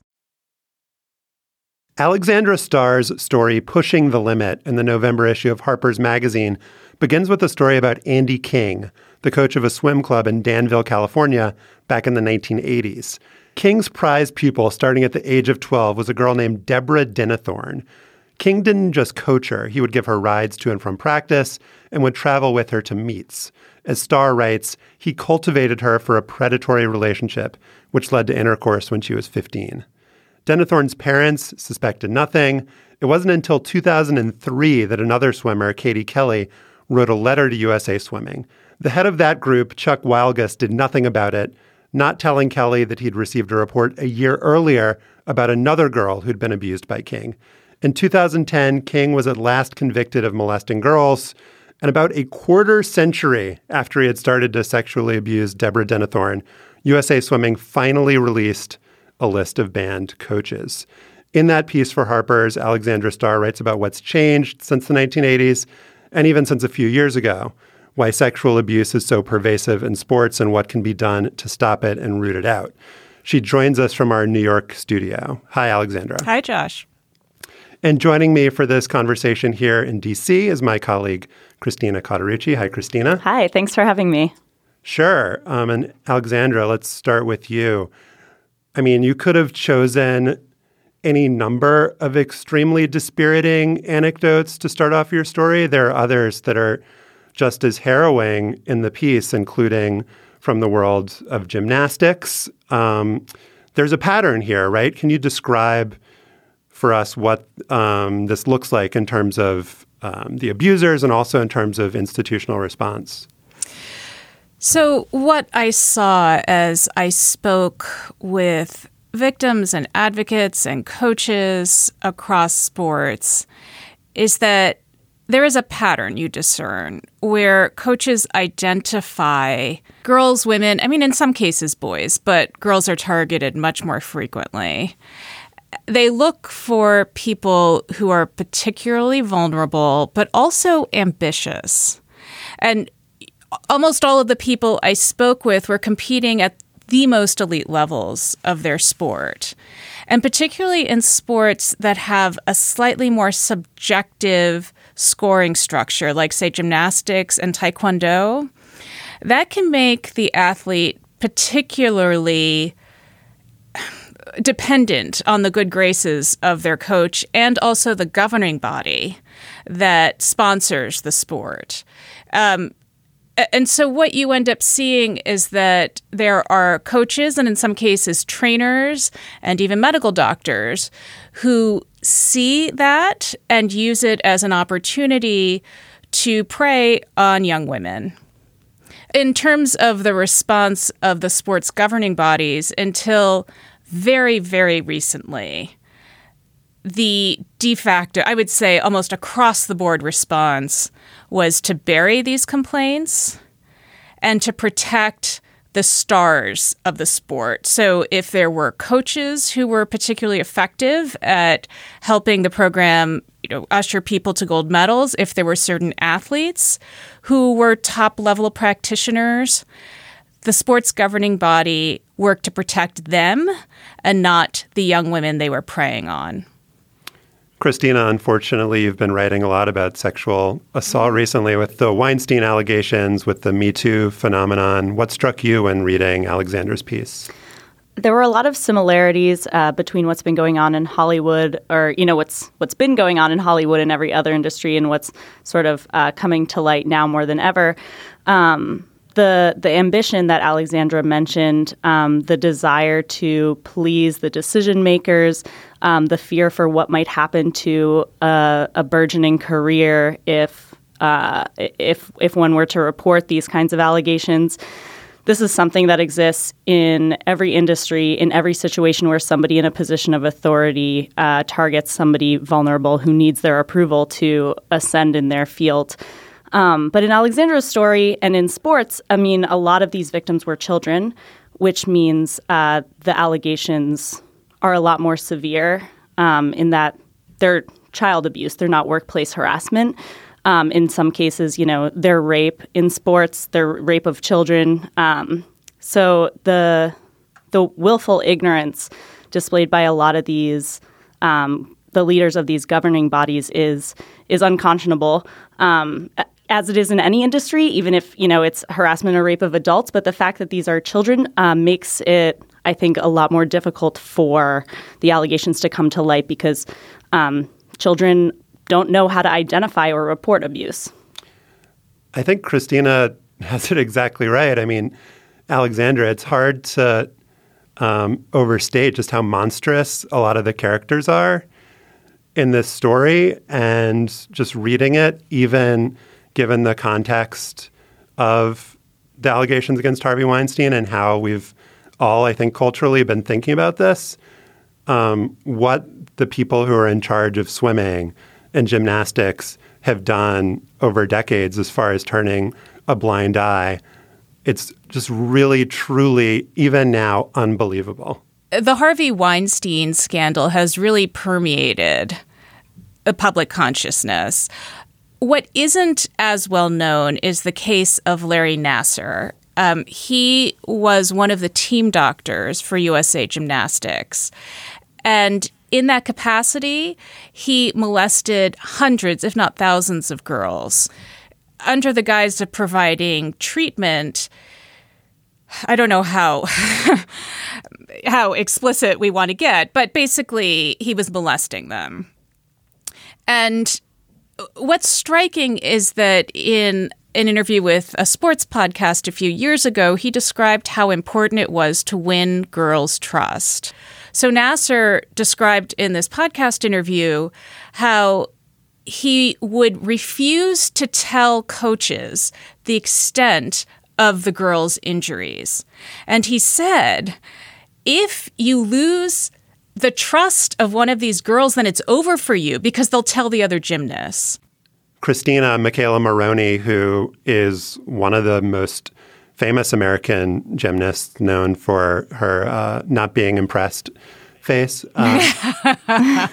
Alexandra Starr's story, Pushing the Limit, in the November issue of Harper's Magazine, begins with a story about Andy King, the coach of a swim club in Danville, California, back in the nineteen eighties. King's prize pupil, starting at the age of twelve, was a girl named Deborah Dinethorn. King didn't just coach her. He would give her rides to and from practice and would travel with her to meets. As Starr writes, he cultivated her for a predatory relationship, which led to intercourse when she was fifteen. Denethorn's parents suspected nothing. It wasn't until two thousand three that another swimmer, Katie Kelly, wrote a letter to U S A Swimming. The head of that group, Chuck Wildgus, did nothing about it, not telling Kelly that he'd received a report a year earlier about another girl who'd been abused by King. In two thousand ten, King was at last convicted of molesting girls, and about a quarter century after he had started to sexually abuse Deborah Denethorn, U S A Swimming finally released a list of banned coaches. In that piece for Harper's, Alexandra Starr writes about what's changed since the nineteen eighties, and even since a few years ago, why sexual abuse is so pervasive in sports and what can be done to stop it and root it out. She joins us from our New York studio. Hi, Alexandra. Hi, Josh. And joining me for this conversation here in D C is my colleague, Christina Cauterucci. Hi, Christina. Hi, thanks for having me. Sure. Um, and Alexandra, let's start with you. I mean, you could have chosen any number of extremely dispiriting anecdotes to start off your story. There are others that are just as harrowing in the piece, including from the world of gymnastics. Um, there's a pattern here, right? Can you describe for us what um, this looks like in terms of um, the abusers and also in terms of institutional response? So what I saw as I spoke with victims and advocates and coaches across sports is that there is a pattern you discern where coaches identify girls, women, I mean, in some cases, boys, but girls are targeted much more frequently. They look for people who are particularly vulnerable, but also ambitious. And almost all of the people I spoke with were competing at the most elite levels of their sport. And particularly in sports that have a slightly more subjective scoring structure, like, say, gymnastics and taekwondo, that can make the athlete particularly dependent on the good graces of their coach and also the governing body that sponsors the sport. Um, and so what you end up seeing is that there are coaches and in some cases trainers and even medical doctors who see that and use it as an opportunity to prey on young women. In terms of the response of the sports governing bodies, until very, very recently, the de facto, I would say almost across-the-board response was to bury these complaints and to protect the stars of the sport. So if there were coaches who were particularly effective at helping the program, you know, usher people to gold medals, if there were certain athletes who were top-level practitioners, the sports governing body worked to protect them and not the young women they were preying on. Christina, unfortunately, you've been writing a lot about sexual assault recently with the Weinstein allegations, with the Me Too phenomenon. What struck you when reading Alexandra's piece? There were a lot of similarities uh, between what's been going on in Hollywood, or, you know, what's what's been going on in Hollywood and every other industry, and what's sort of uh, coming to light now more than ever. Um, the the ambition that Alexandra mentioned, um, the desire to please the decision makers, um, the fear for what might happen to a, a burgeoning career if uh, if if one were to report these kinds of allegations. This is something that exists in every industry, in every situation where somebody in a position of authority uh, targets somebody vulnerable who needs their approval to ascend in their field. Um, but in Alexandra's story and in sports, I mean, a lot of these victims were children, which means uh, the allegations are a lot more severe um, in that they're child abuse. They're not workplace harassment. Um, in some cases, you know, they're rape in sports, they're rape of children. Um, so the the willful ignorance displayed by a lot of these, um, the leaders of these governing bodies is is unconscionable, um, as it is in any industry, even if, you know, it's harassment or rape of adults. But the fact that these are children um, makes it, I think, a lot more difficult for the allegations to come to light because um, children don't know how to identify or report abuse. I think Christina has it exactly right. I mean, Alexandra, it's hard to um, overstate just how monstrous a lot of the characters are in this story. And just reading it, even given the context of the allegations against Harvey Weinstein and how we've all, I think, culturally been thinking about this, um, what the people who are in charge of swimming and gymnastics have done over decades as far as turning a blind eye, it's just really, truly, even now, unbelievable. The Harvey Weinstein scandal has really permeated the public consciousness. What isn't as well known is the case of Larry Nassar. Um, he was one of the team doctors for U S A Gymnastics. And in that capacity, he molested hundreds, if not thousands, of girls under the guise of providing treatment. I don't know how how explicit we want to get, but basically he was molesting them. And what's striking is that in an interview with a sports podcast a few years ago, he described how important it was to win girls' trust. So Nassar described in this podcast interview how he would refuse to tell coaches the extent of the girls' injuries. And he said, if you lose the trust of one of these girls, then it's over for you because they'll tell the other gymnasts. Christina Michaela Maroney, who is one of the most famous American gymnasts known for her uh, not being impressed face. Uh,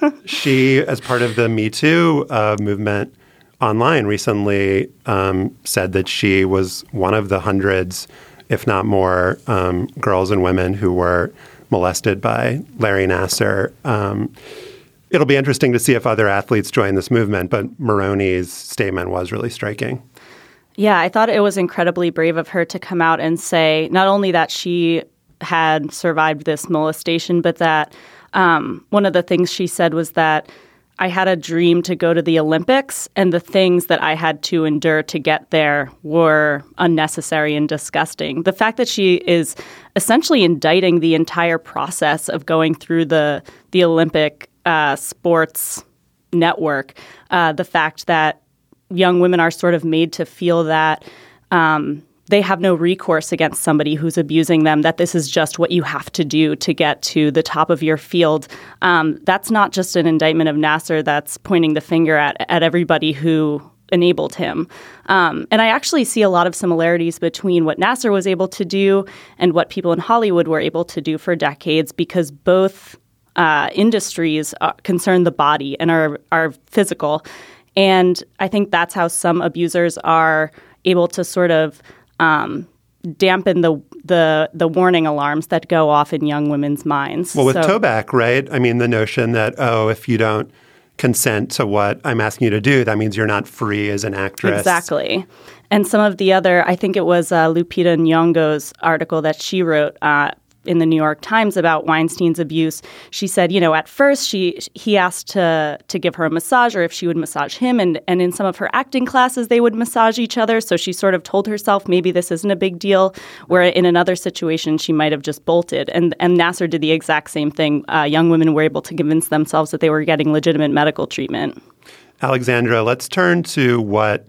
she, as part of the Me Too uh, movement online recently, um, said that she was one of the hundreds, if not more, um, girls and women who were molested by Larry Nassar. Um, it'll be interesting to see if other athletes join this movement, but Maroney's statement was really striking. Yeah, I thought it was incredibly brave of her to come out and say not only that she had survived this molestation, but that um, one of the things she said was that I had a dream to go to the Olympics, and the things that I had to endure to get there were unnecessary and disgusting. The fact that she is essentially indicting the entire process of going through the the Olympic uh, sports network, uh, the fact that young women are sort of made to feel that um, they have no recourse against somebody who's abusing them, that this is just what you have to do to get to the top of your field. Um, that's not just an indictment of Nassar, that's pointing the finger at, at everybody who enabled him. Um, and I actually see a lot of similarities between what Nassar was able to do and what people in Hollywood were able to do for decades, because both uh, industries uh, concern the body and are, are physical. And I think that's how some abusers are able to sort of um, dampen the the the warning alarms that go off in young women's minds. Well, with so, Toback, right? I mean, the notion that, oh, if you don't consent to what I'm asking you to do, that means you're not free as an actress. Exactly. And some of the other, I think it was uh, Lupita Nyong'o's article that she wrote uh, in the New York Times about Weinstein's abuse. She said, you know, at first she he asked to to give her a massage, or if she would massage him. And, and in some of her acting classes, they would massage each other. So she sort of told herself maybe this isn't a big deal, where in another situation, she might have just bolted. And, and Nassar did the exact same thing. Uh, young women were able to convince themselves that they were getting legitimate medical treatment. Alexandra, let's turn to what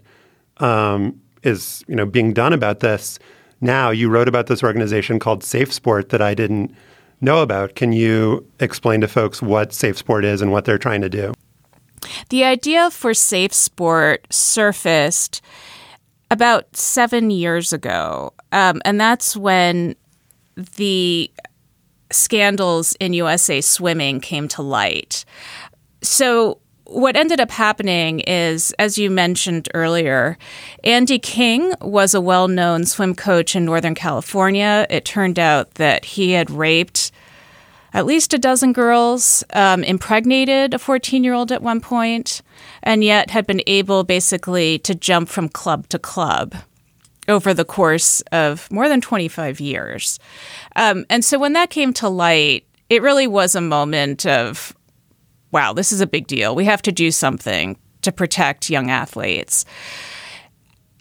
um, is, you know, being done about this. Now, you wrote about this organization called Safe Sport that I didn't know about. Can you explain to folks what Safe Sport is and what they're trying to do? The idea for Safe Sport surfaced about seven years ago, um, and that's when the scandals in U S A Swimming came to light. So what ended up happening is, as you mentioned earlier, Andy King was a well-known swim coach in Northern California. It turned out that he had raped at least a dozen girls, um, impregnated a fourteen-year-old at one point, and yet had been able basically to jump from club to club over the course of more than twenty-five years. Um, and so when that came to light, it really was a moment of, wow, this is a big deal. We have to do something to protect young athletes.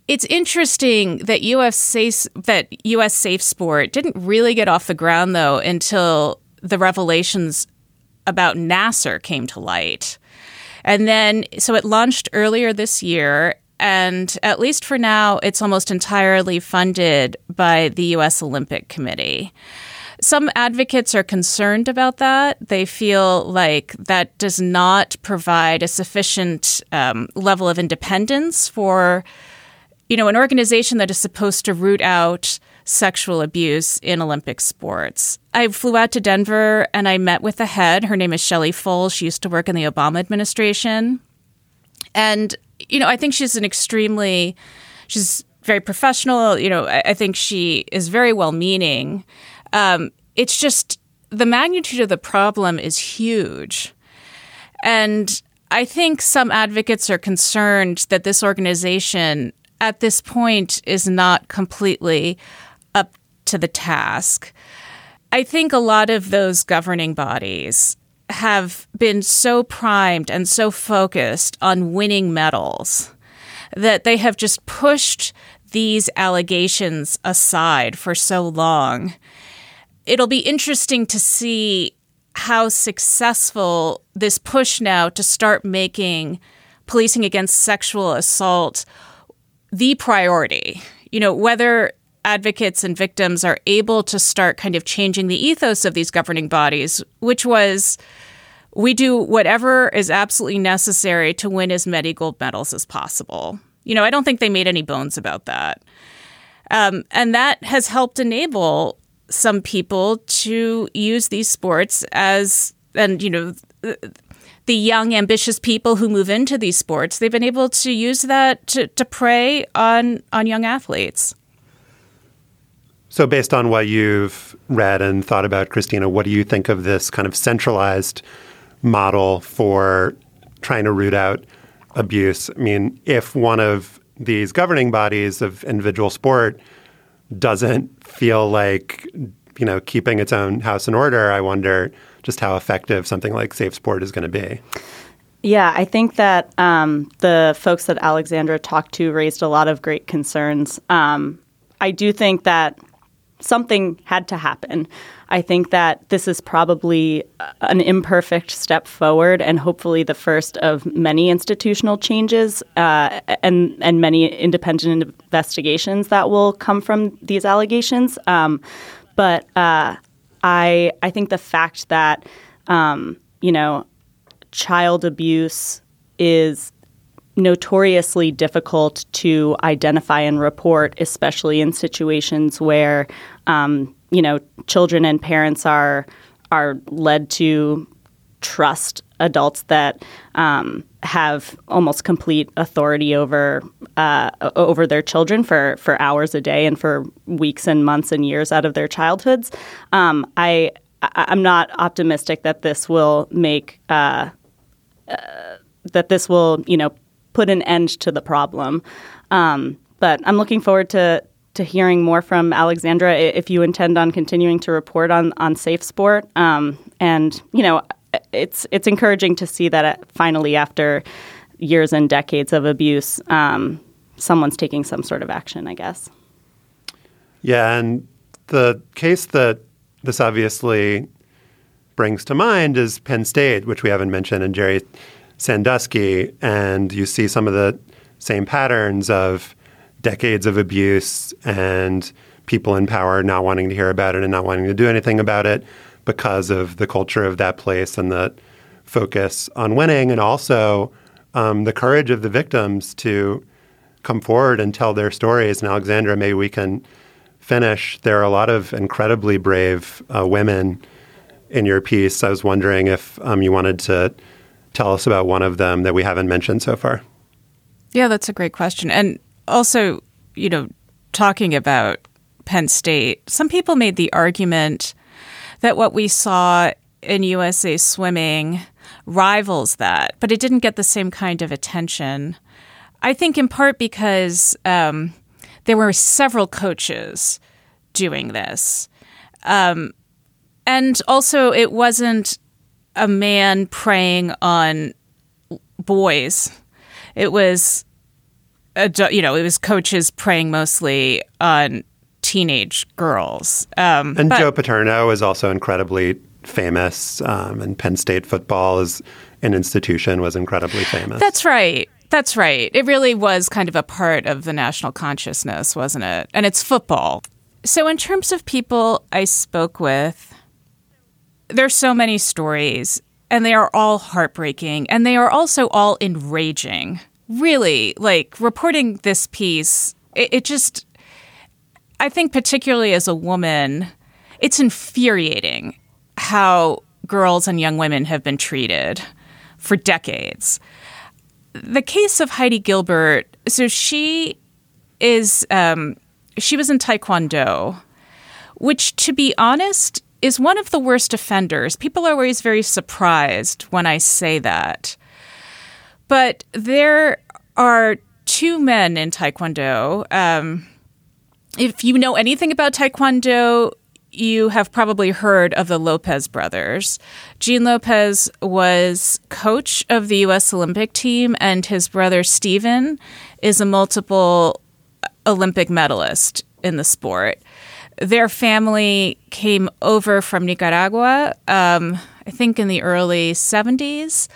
it's interesting that U S safe, that U S safe sport didn't really get off the ground, though, until the revelations about Nassar came to light. And then, so it launched earlier this year, and at least for now, it's almost entirely funded by the U S Olympic Committee. Some advocates are concerned about that. They feel like that does not provide a sufficient um, level of independence for, you know, an organization that is supposed to root out sexual abuse in Olympic sports. I flew out to Denver and I met with the head. Her name is Shelley Full. She used to work in the Obama administration. And, you know, I think she's an extremely, she's very professional. You know, I, I think she is very well-meaning. Um, it's just the magnitude of the problem is huge. And I think some advocates are concerned that this organization at this point is not completely up to the task. I think a lot of those governing bodies have been so primed and so focused on winning medals that they have just pushed these allegations aside for so long. It'll be interesting to see how successful this push now to start making policing against sexual assault the priority, you know, whether advocates and victims are able to start kind of changing the ethos of these governing bodies, which was we do whatever is absolutely necessary to win as many gold medals as possible. You know, I don't think they made any bones about that. Um, and that has helped enable some people to use these sports as, and, you know, the young, ambitious people who move into these sports, they've been able to use that to, to prey on, on young athletes. So based on what you've read and thought about, Christina, what do you think of this kind of centralized model for trying to root out abuse? I mean, if one of these governing bodies of individual sport doesn't feel like, you know, keeping its own house in order, I wonder just how effective something like Safe Sport is going to be. Yeah, I think that um, the folks that Alexandra talked to raised a lot of great concerns. Um, I do think that something had to happen. I think that this is probably an imperfect step forward and hopefully the first of many institutional changes uh, and, and many independent investigations that will come from these allegations. Um, but uh, I I think the fact that, um, you know, child abuse is notoriously difficult to identify and report, especially in situations where, um, you know, children and parents are are led to trust adults that um, have almost complete authority over uh, over their children for, for hours a day and for weeks and months and years out of their childhoods. Um, I I'm not optimistic that this will make uh, uh, that this will, you know, put an end to the problem. Um, but I'm looking forward to to hearing more from Alexandra if you intend on continuing to report on, on Safe Sport. Um, and, you know, it's it's encouraging to see that finally, after years and decades of abuse, um, someone's taking some sort of action, I guess. Yeah, and the case that this obviously brings to mind is Penn State, which we haven't mentioned, and Jerry Sandusky, and you see some of the same patterns of decades of abuse and people in power not wanting to hear about it and not wanting to do anything about it because of the culture of that place and the focus on winning, and also um, the courage of the victims to come forward and tell their stories. And Alexandra, maybe we can finish. There are a lot of incredibly brave uh, women in your piece. I was wondering if um, you wanted to tell us about one of them that we haven't mentioned so far. Yeah, that's a great question. And also, you know, talking about Penn State, some people made the argument that what we saw in U S A Swimming rivals that, but it didn't get the same kind of attention. I think in part because um, there were several coaches doing this. Um, and also it wasn't a man preying on boys. It was adu- you know, it was coaches preying mostly on teenage girls. Um, and but- Joe Paterno is also incredibly famous, um, and Penn State football as an institution was incredibly famous. That's right. That's right. It really was kind of a part of the national consciousness, wasn't it? And it's football. So in terms of people I spoke with, there's so many stories, and they are all heartbreaking, and they are also all enraging. Really, like, reporting this piece, it, it just, I think particularly as a woman, it's infuriating how girls and young women have been treated for decades. The case of Heidi Gilbert, so she is, um, she was in Taekwondo, which, to be honest, is one of the worst offenders. People are always very surprised when I say that. But there are two men in Taekwondo. Um, if you know anything about Taekwondo, you have probably heard of the Lopez brothers. Jean Lopez was coach of the U S Olympic team, and his brother Steven is a multiple Olympic medalist in the sport. Their family came over from Nicaragua, um, I think in the early seventies.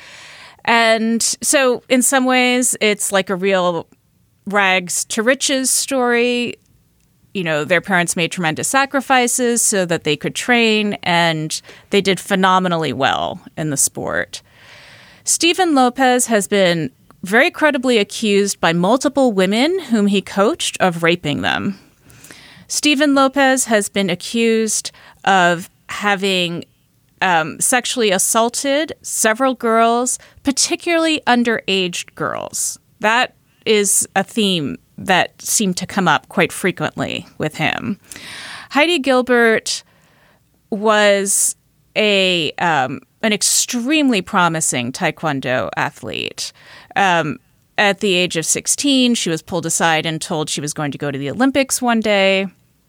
And so in some ways, it's like a real rags to riches story. You know, their parents made tremendous sacrifices so that they could train, and they did phenomenally well in the sport. Steven Lopez has been very credibly accused by multiple women whom he coached of raping them. Steven Lopez has been accused of having um, sexually assaulted several girls, particularly underage girls. That is a theme that seemed to come up quite frequently with him. Heidi Gilbert was a um, an extremely promising Taekwondo athlete. Um, at the age of sixteen, she was pulled aside and told she was going to go to the Olympics one day.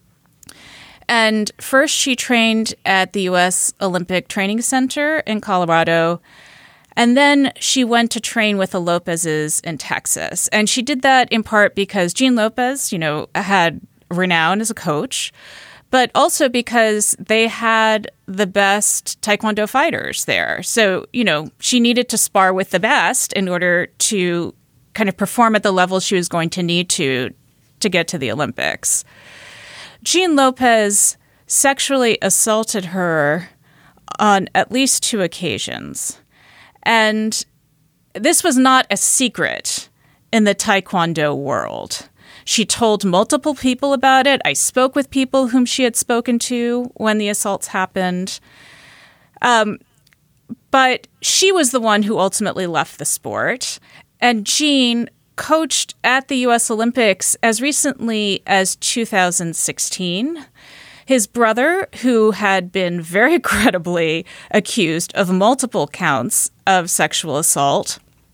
And first she trained at the U S Olympic Training Center in Colorado. And then she went to train with the Lopez's in Texas. And she did that in part because Jean Lopez, you know, had renown as a coach, but also because they had the best Taekwondo fighters there. So, you know, she needed to spar with the best in order to kind of perform at the level she was going to need to to get to the Olympics. Jean Lopez sexually assaulted her on at least two occasions. And this was not a secret in the Taekwondo world. She told multiple people about it. I spoke with people whom she had spoken to when the assaults happened. Um, but she was the one who ultimately left the sport. And Jean coached at the U S Olympics as recently as two thousand sixteen. His brother, who had been very credibly accused of multiple counts of sexual assault,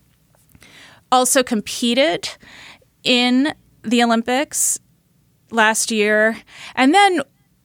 also competed in the Olympics last year. And then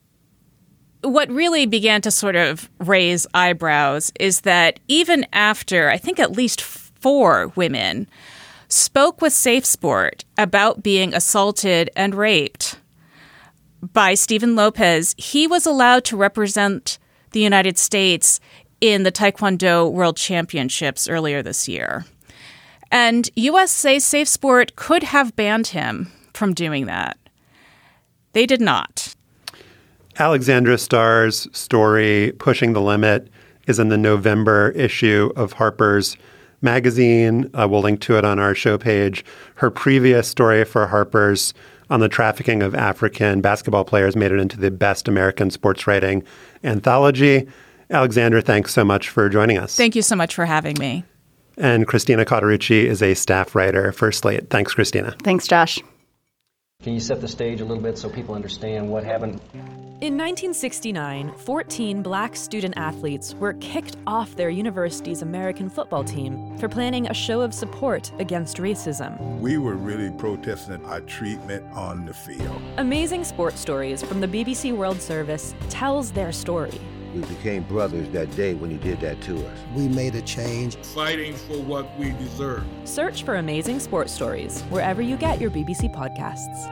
what really began to sort of raise eyebrows is that even after, I think at least four women spoke with Safe Sport about being assaulted and raped by Steven Lopez, he was allowed to represent the United States in the Taekwondo World Championships earlier this year. And U S A Safe Sport could have banned him from doing that. They did not. Alexandra Starr's story, Pushing the Limit, is in the November issue of Harper's Magazine. Uh, we'll link to it on our show page. Her previous story for Harper's on the trafficking of African basketball players made it into the Best American Sports Writing Anthology. Alexandra, thanks so much for joining us. Thank you so much for having me. And Christina Cauterucci is a staff writer for Slate. Thanks, Christina. Thanks, Josh. Can you set the stage a little bit so people understand what happened? In nineteen sixty-nine, fourteen black student athletes were kicked off their university's American football team for planning a show of support against racism. We were really protesting our treatment on the field. Amazing Sports Stories from the B B C World Service tells their story. We became brothers that day when he did that to us. We made a change. Fighting for what we deserve. Search for Amazing Sports Stories wherever you get your B B C podcasts.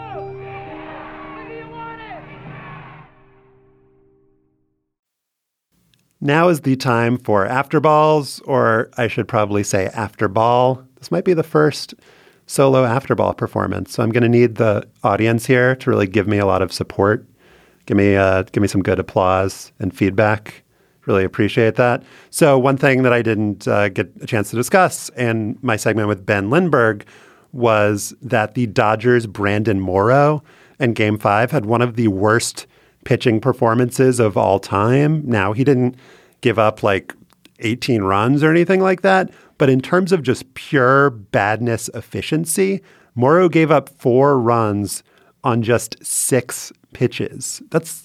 Now is the time for After Balls, or I should probably say After Ball. This might be the first solo After Ball performance, so I'm going to need the audience here to really give me a lot of support. Give me uh, give me some good applause and feedback. Really appreciate that. So one thing that I didn't uh, get a chance to discuss in my segment with Ben Lindbergh was that the Dodgers' Brandon Morrow in Game five had one of the worst pitching performances of all time. Now, he didn't give up like eighteen runs or anything like that, but in terms of just pure badness efficiency, Morrow gave up four runs on just six pitches. That's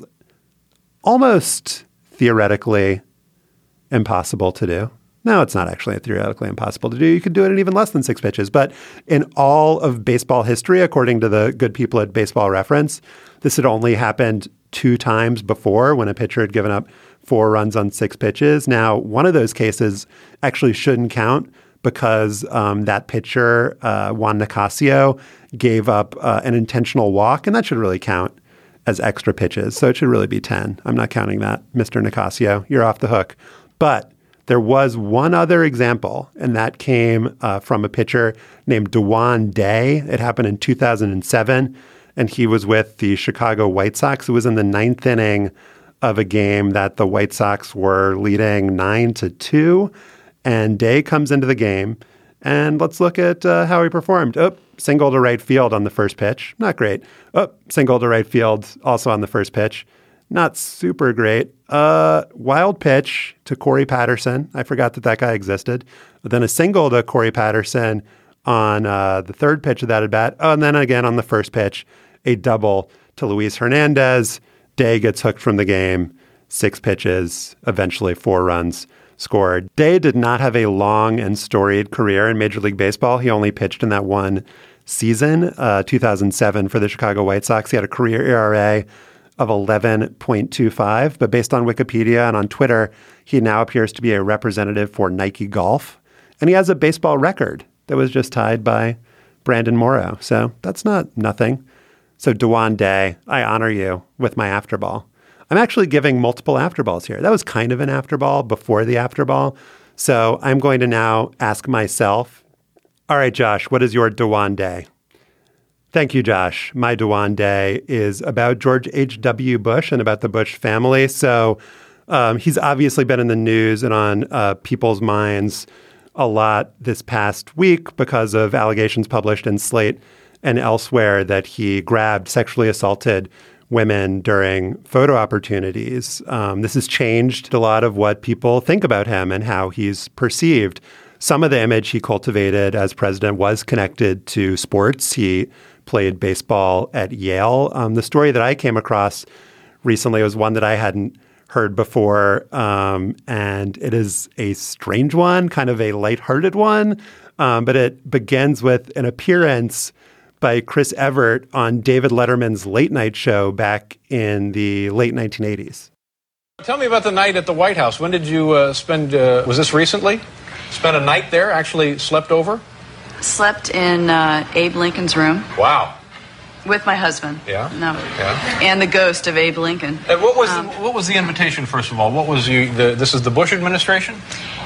almost theoretically impossible to do. No, it's not actually theoretically impossible to do. You could do it in even less than six pitches. But in all of baseball history, according to the good people at Baseball Reference, this had only happened two times before when a pitcher had given up four runs on six pitches. Now, one of those cases actually shouldn't count because um, that pitcher, uh, Juan Nicasio, gave up uh, an intentional walk, and that should really count as extra pitches. So it should really be ten. I'm not counting that, Mister Nicasio. You're off the hook. But there was one other example, and that came uh, from a pitcher named DeJuan Day. It happened in two thousand seven, and he was with the Chicago White Sox. It was in the ninth inning of a game that the White Sox were leading nine to two, and Day comes into the game, and let's look at uh, how he performed. Oh, single to right field on the first pitch. Not great. Oh, single to right field also on the first pitch. Not super great. Uh, wild pitch to Corey Patterson. I forgot that that guy existed. But then a single to Corey Patterson on uh, the third pitch of that at bat. Oh, and then again on the first pitch, a double to Luis Hernandez. Day gets hooked from the game. Six pitches, eventually four runs scored. Day did not have a long and storied career in Major League Baseball. He only pitched in that one season, uh, two thousand seven for the Chicago White Sox. He had a career E R A of eleven point two five, but based on Wikipedia and on Twitter, he now appears to be a representative for Nike Golf, and he has a baseball record that was just tied by Brandon Morrow. So that's not nothing. So DeJuan Day, I honor you with my afterball. I'm actually giving multiple afterballs here. That was kind of an afterball before the afterball. So I'm going to now ask myself, all right, Josh, what is your DeJuan Day? Thank you, Josh. My DeJuan Day is about George H W. Bush and about the Bush family. So um, he's obviously been in the news and on uh, people's minds a lot this past week because of allegations published in Slate and elsewhere that he grabbed, sexually assaulted women during photo opportunities. Um, this has changed a lot of what people think about him and how he's perceived. Some of the image he cultivated as president was connected to sports. He played baseball at Yale. Um, the story that I came across recently was one that I hadn't heard before, um, and it is a strange one, kind of a lighthearted one, um, but it begins with an appearance by Chris Evert on David Letterman's late night show back in the late nineteen eighties. Tell me about the night at the White House. When did you uh, spend, uh, was this recently? Spent a night there, actually slept over? Slept in uh, Abe Lincoln's room. Wow. With my husband. Yeah. No. Yeah. And the ghost of Abe Lincoln. And what was um, the, what was the invitation? First of all, what was you? The, this is the Bush administration.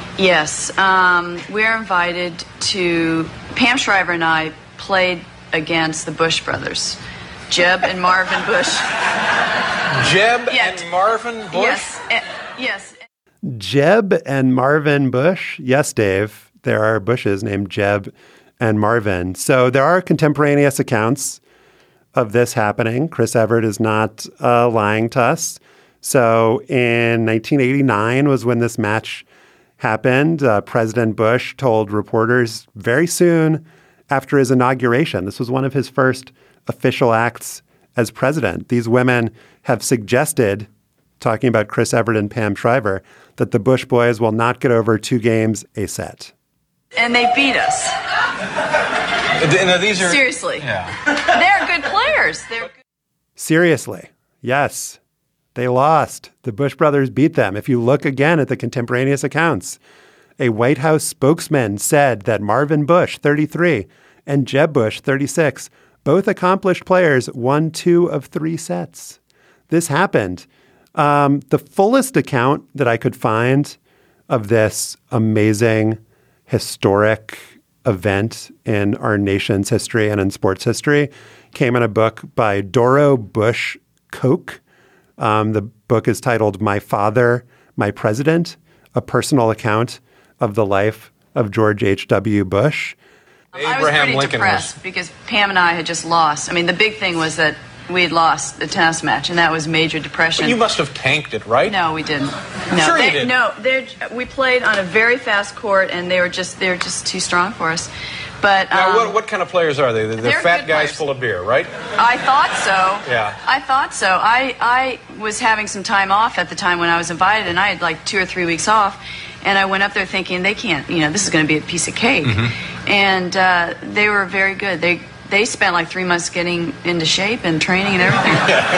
Yes, um, we're invited to. Pam Shriver and I played against the Bush brothers, Jeb and Marvin Bush. Jeb yeah. and Marvin Bush. Yes. Uh, yes. Jeb and Marvin Bush. Yes, Dave. There are Bushes named Jeb and Marvin. So there are contemporaneous accounts of this happening. Chris Evert is not uh, lying to us. So in nineteen eighty-nine was when this match happened. Uh, President Bush told reporters very soon after his inauguration, this was one of his first official acts as president. These women have suggested, talking about Chris Evert and Pam Shriver, that the Bush boys will not get over two games a set. And they beat us. Now, these are, Seriously. Yeah. They're good players. They're good. Seriously. Yes. They lost. The Bush brothers beat them. If you look again at the contemporaneous accounts, a White House spokesman said that Marvin Bush, thirty-three, and Jeb Bush, thirty-six, both accomplished players, won two of three sets. This happened. Um, the fullest account that I could find of this amazing, historic event in our nation's history and in sports history came in a book by Doro Bush Koch. Um, the book is titled My Father, My President, a personal account of the life of George H W. Bush. I was pretty Lincoln depressed was... because Pam and I had just lost. I mean, the big thing was that we had lost the tennis match, and that was major depression. But you must have tanked it, right? No, we didn't. No, sure they, you did. No, we played on a very fast court, and they were just they were just too strong for us. But now, um, what, what kind of players are they? They're, they're fat guys players. Full of beer, right? I thought so. Yeah. I thought so. I, I was having some time off at the time when I was invited, and I had like two or three weeks off. And I went up there thinking they can't, you know, this is going to be a piece of cake. Mm-hmm. And uh, they were very good. They they spent like three months getting into shape and training and everything.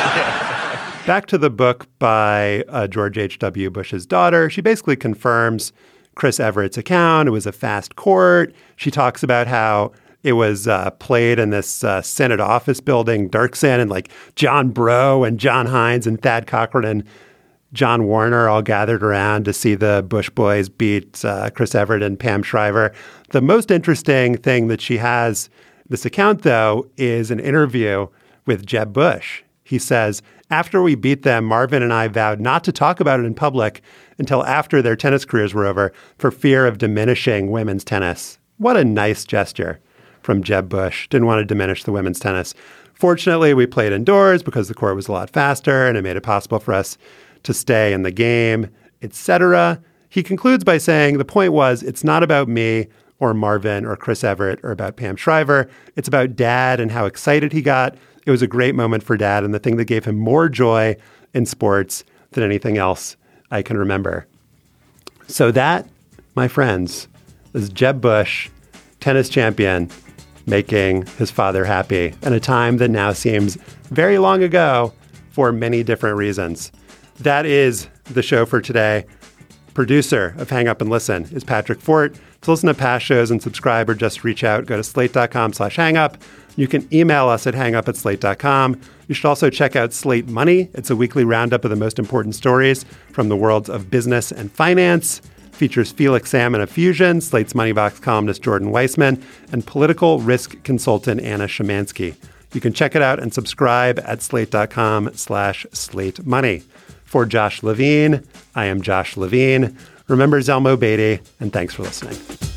Back to the book by uh, George H W. Bush's daughter. She basically confirms Chris Everett's account. It was a fast court. She talks about how it was uh, played in this uh, Senate office building, Dirksen, and like John Breaux and John Hines and Thad Cochran and John Warner all gathered around to see the Bush boys beat uh, Chris Everett and Pam Shriver. The most interesting thing that she has, this account, though, is an interview with Jeb Bush. He says, after we beat them, Marvin and I vowed not to talk about it in public until after their tennis careers were over for fear of diminishing women's tennis. What a nice gesture from Jeb Bush. Didn't want to diminish the women's tennis. Fortunately, we played indoors because the court was a lot faster and it made it possible for us to stay in the game, et cetera. He concludes by saying, the point was, it's not about me or Marvin or Chris Everett or about Pam Shriver. It's about Dad and how excited he got. It was a great moment for Dad and the thing that gave him more joy in sports than anything else I can remember. So that, my friends, is Jeb Bush, tennis champion, making his father happy in a time that now seems very long ago for many different reasons. That is the show for today. Producer of Hang Up and Listen is Patrick Fort. To listen to past shows and subscribe or just reach out, go to slate.com slash hangup. You can email us at hangup at slate dot com. You should also check out Slate Money. It's a weekly roundup of the most important stories from the worlds of business and finance. Features Felix Salmon of Fusion, Slate's Moneybox columnist Jordan Weissman, and political risk consultant Anna Szymanski. You can check it out and subscribe at slate.com slash slate money. For Josh Levine, I am Josh Levine. Remember Zelmo Beatty, and thanks for listening.